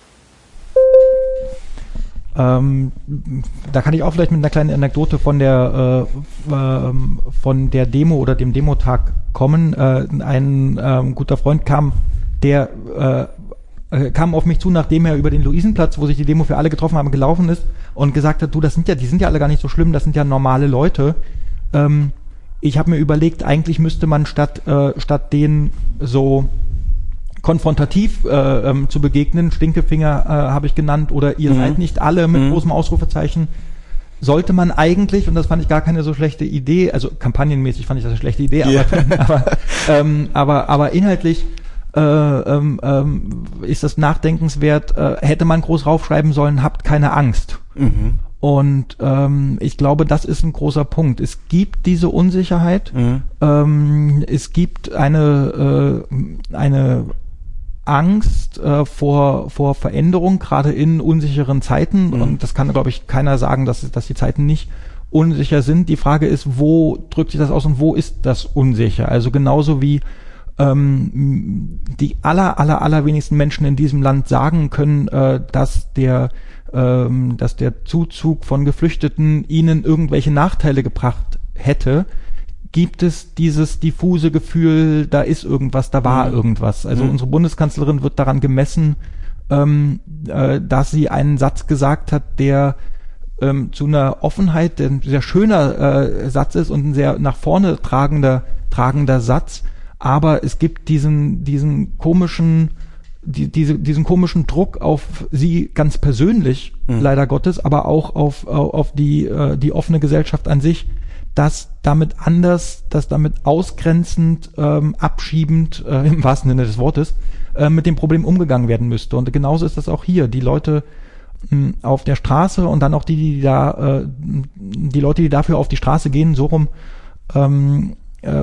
Ähm, da kann ich auch vielleicht mit einer kleinen Anekdote von der äh, äh, von der Demo oder dem Demotag kommen. Äh, ein äh, guter Freund kam, der äh, kam auf mich zu, nachdem er über den Luisenplatz, wo sich die Demo für alle getroffen haben, gelaufen ist und gesagt hat, du, das sind ja, die sind ja alle gar nicht so schlimm, das sind ja normale Leute. Ähm, ich habe mir überlegt, eigentlich müsste man statt äh, statt denen so konfrontativ äh, ähm, zu begegnen, Stinkefinger äh, habe ich genannt, oder ihr mhm. seid nicht alle mit mhm. großem Ausrufezeichen, sollte man eigentlich, und das fand ich gar keine so schlechte Idee, also kampagnenmäßig fand ich das eine schlechte Idee, yeah. aber, aber, ähm, aber, aber inhaltlich Äh, ähm, ähm, ist das nachdenkenswert, äh, hätte man groß raufschreiben sollen, habt keine Angst. Mhm. Und ähm, ich glaube, das ist ein großer Punkt. Es gibt diese Unsicherheit, mhm. ähm, es gibt eine, äh, eine Angst äh, vor, vor Veränderung, gerade in unsicheren Zeiten. Mhm. Und das kann, glaube ich, keiner sagen, dass, dass die Zeiten nicht unsicher sind. Die Frage ist, wo drückt sich das aus und wo ist das unsicher? Also genauso wie die aller, aller, allerwenigsten Menschen in diesem Land sagen können, äh, dass der, ähm, dass der Zuzug von Geflüchteten ihnen irgendwelche Nachteile gebracht hätte, gibt es dieses diffuse Gefühl, da ist irgendwas, da war mhm. irgendwas. Also mhm. unsere Bundeskanzlerin wird daran gemessen, ähm, äh, dass sie einen Satz gesagt hat, der ähm, zu einer Offenheit, der ein sehr schöner äh, Satz ist und ein sehr nach vorne tragender, tragender Satz. Aber es gibt diesen, diesen komischen, die, diese, diesen komischen Druck auf sie ganz persönlich, mhm. leider Gottes, aber auch auf, auf die, die offene Gesellschaft an sich, dass damit anders, dass damit ausgrenzend, ähm, abschiebend, äh, im wahrsten Sinne des Wortes, äh, mit dem Problem umgegangen werden müsste. Und genauso ist das auch hier. Die Leute mh, auf der Straße und dann auch die, die da, äh, die Leute, die dafür auf die Straße gehen, so rum, ähm, äh,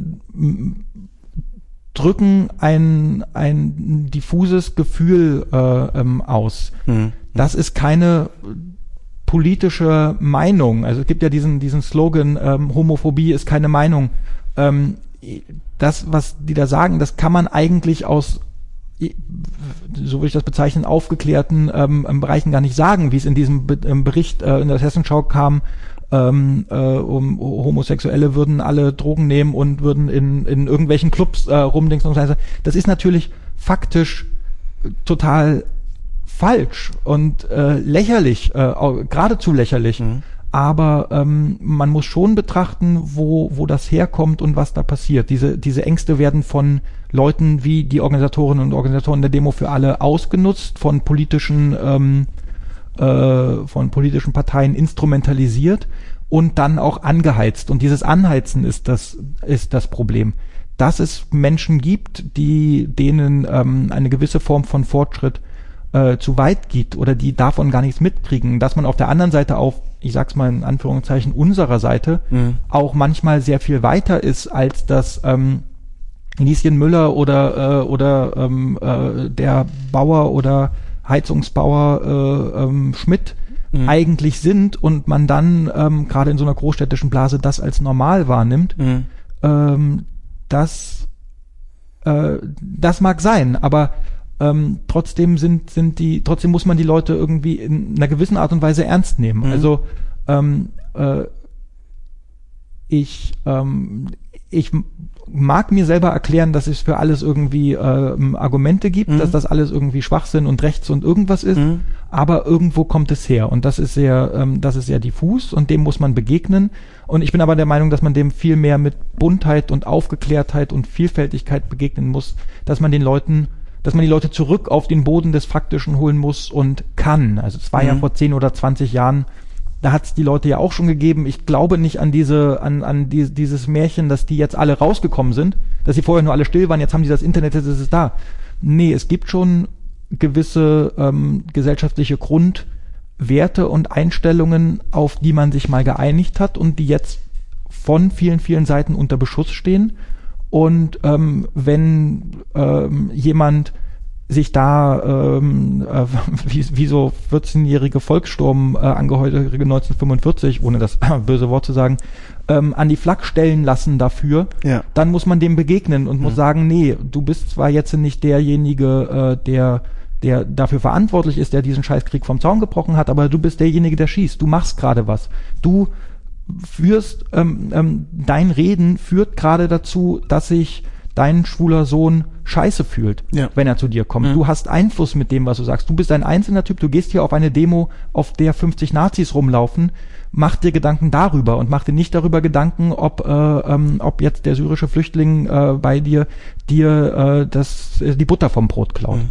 drücken ein ein diffuses Gefühl äh, ähm, aus. Mhm. Das ist keine politische Meinung. Also es gibt ja diesen diesen Slogan, ähm, Homophobie ist keine Meinung. Ähm, das, was die da sagen, das kann man eigentlich aus, so würde ich das bezeichnen, aufgeklärten ähm, Bereichen gar nicht sagen, wie es in diesem Be- im Bericht äh, in der Hessenschau kam. Ähm, äh, um, Homosexuelle würden alle Drogen nehmen und würden in in irgendwelchen Clubs äh, rumdingsen und so. Das ist natürlich faktisch total falsch und äh, lächerlich, äh, geradezu lächerlich. Mhm. Aber ähm, man muss schon betrachten, wo wo das herkommt und was da passiert. Diese diese Ängste werden von Leuten wie die Organisatorinnen und Organisatoren der Demo für alle ausgenutzt, von politischen ähm, äh, von politischen Parteien instrumentalisiert und dann auch angeheizt. Und dieses Anheizen ist das ist das Problem. Dass es Menschen gibt, die denen ähm, eine gewisse Form von Fortschritt äh, zu weit geht oder die davon gar nichts mitkriegen, dass man auf der anderen Seite auf, ich sag's mal in Anführungszeichen, unserer Seite mhm. auch manchmal sehr viel weiter ist, als das ähm, Lieschen Müller oder äh, oder ähm, äh, der Bauer oder Heizungsbauer äh, ähm, Schmidt mhm. eigentlich sind und man dann ähm, gerade in so einer großstädtischen Blase das als normal wahrnimmt. Mhm. Ähm, das äh, das mag sein, aber ähm, trotzdem sind sind die trotzdem muss man die Leute irgendwie in einer gewissen Art und Weise ernst nehmen. Mhm. Also ähm, äh, ich ähm, ich mag mir selber erklären, dass es für alles irgendwie äh, Argumente gibt, mhm. dass das alles irgendwie Schwachsinn und rechts und irgendwas ist, mhm. aber irgendwo kommt es her und das ist sehr, ähm, das ist sehr diffus und dem muss man begegnen und ich bin aber der Meinung, dass man dem viel mehr mit Buntheit und Aufgeklärtheit und Vielfältigkeit begegnen muss, dass man den Leuten, dass man die Leute zurück auf den Boden des Faktischen holen muss und kann. Also es war mhm. ja vor zehn oder zwanzig Jahren, da hat es die Leute ja auch schon gegeben. Ich glaube nicht an diese, an, an die, dieses Märchen, dass die jetzt alle rausgekommen sind, dass sie vorher nur alle still waren, jetzt haben die das Internet, jetzt ist es da. Nee, es gibt schon gewisse ähm, gesellschaftliche Grundwerte und Einstellungen, auf die man sich mal geeinigt hat und die jetzt von vielen, vielen Seiten unter Beschuss stehen. Und ähm, wenn ähm, jemand sich da ähm, äh, wie, wie so vierzehnjährige Volkssturm-Angehörige äh, neunzehnhundertfünfundvierzig, ohne das böse Wort zu sagen, ähm, an die Flak stellen lassen dafür, ja. dann muss man dem begegnen und mhm. muss sagen, nee, du bist zwar jetzt nicht derjenige, äh, der der dafür verantwortlich ist, der diesen Scheißkrieg vom Zaun gebrochen hat, aber du bist derjenige, der schießt. Du machst gerade was. Du führst, ähm, ähm, dein Reden führt gerade dazu, dass sich dein schwuler Sohn scheiße fühlt, ja. wenn er zu dir kommt. Mhm. Du hast Einfluss mit dem, was du sagst. Du bist ein einzelner Typ, du gehst hier auf eine Demo, auf der fünfzig Nazis rumlaufen, mach dir Gedanken darüber und mach dir nicht darüber Gedanken, ob äh, ähm, ob jetzt der syrische Flüchtling äh, bei dir dir äh, das äh, die Butter vom Brot klaut. Mhm.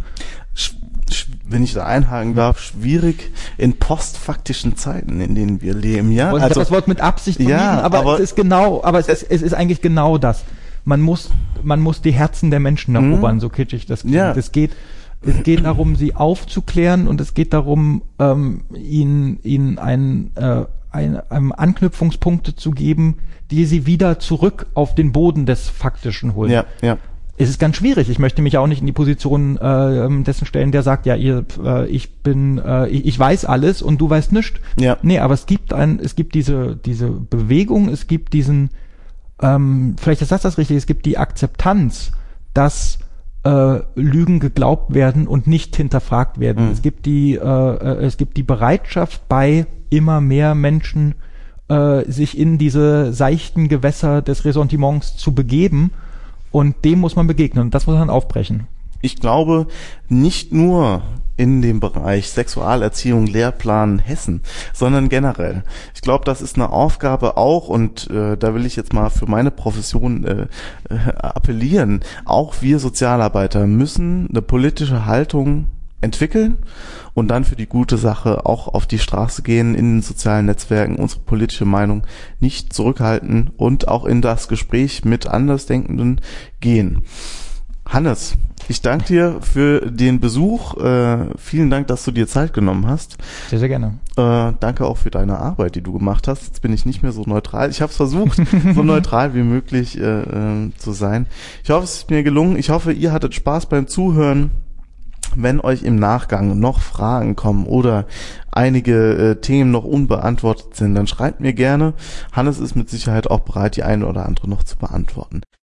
Wenn ich da einhaken darf, schwierig in postfaktischen Zeiten, in denen wir leben, ja. Also, ich habe das Wort mit Absicht vermieden, ja, aber, aber es ist genau, aber es ist, es ist eigentlich genau das. Man muss, man muss die Herzen der Menschen erobern, mhm. so kitschig das klingt. Ja. Es geht, es geht darum, sie aufzuklären und es geht darum, ähm, ihnen, ihnen einen, äh, ein, einem Anknüpfungspunkte zu geben, die sie wieder zurück auf den Boden des Faktischen holen. Ja, ja. Es ist ganz schwierig. Ich möchte mich auch nicht in die Position äh, dessen stellen, der sagt, ja, ihr, äh, ich bin, äh, ich, ich weiß alles und du weißt nichts. Ja. Nee, aber es gibt ein, es gibt diese, diese Bewegung, es gibt diesen, ähm, vielleicht ist das das Richtige, es gibt die Akzeptanz, dass äh, Lügen geglaubt werden und nicht hinterfragt werden. Mhm. Es gibt die, äh, es gibt die Bereitschaft bei immer mehr Menschen, äh, sich in diese seichten Gewässer des Ressentiments zu begeben. Und dem muss man begegnen und das muss man aufbrechen. Ich glaube, nicht nur in dem Bereich Sexualerziehung, Lehrplan Hessen, sondern generell. Ich glaube, das ist eine Aufgabe auch, und äh, da will ich jetzt mal für meine Profession äh, äh, appellieren, auch wir Sozialarbeiter müssen eine politische Haltung entwickeln und dann für die gute Sache auch auf die Straße gehen, in den sozialen Netzwerken unsere politische Meinung nicht zurückhalten und auch in das Gespräch mit Andersdenkenden gehen. Hannes, ich danke dir für den Besuch. Äh, vielen Dank, dass du dir Zeit genommen hast. Sehr, sehr gerne. Äh, danke auch für deine Arbeit, die du gemacht hast. Jetzt bin ich nicht mehr so neutral. Ich habe es versucht, so neutral wie möglich äh, äh, zu sein. Ich hoffe, es ist mir gelungen. Ich hoffe, ihr hattet Spaß beim Zuhören. wenn euch im Nachgang noch Fragen kommen oder einige äh, Themen noch unbeantwortet sind, dann schreibt mir gerne. Hannes ist mit Sicherheit auch bereit, die eine oder andere noch zu beantworten.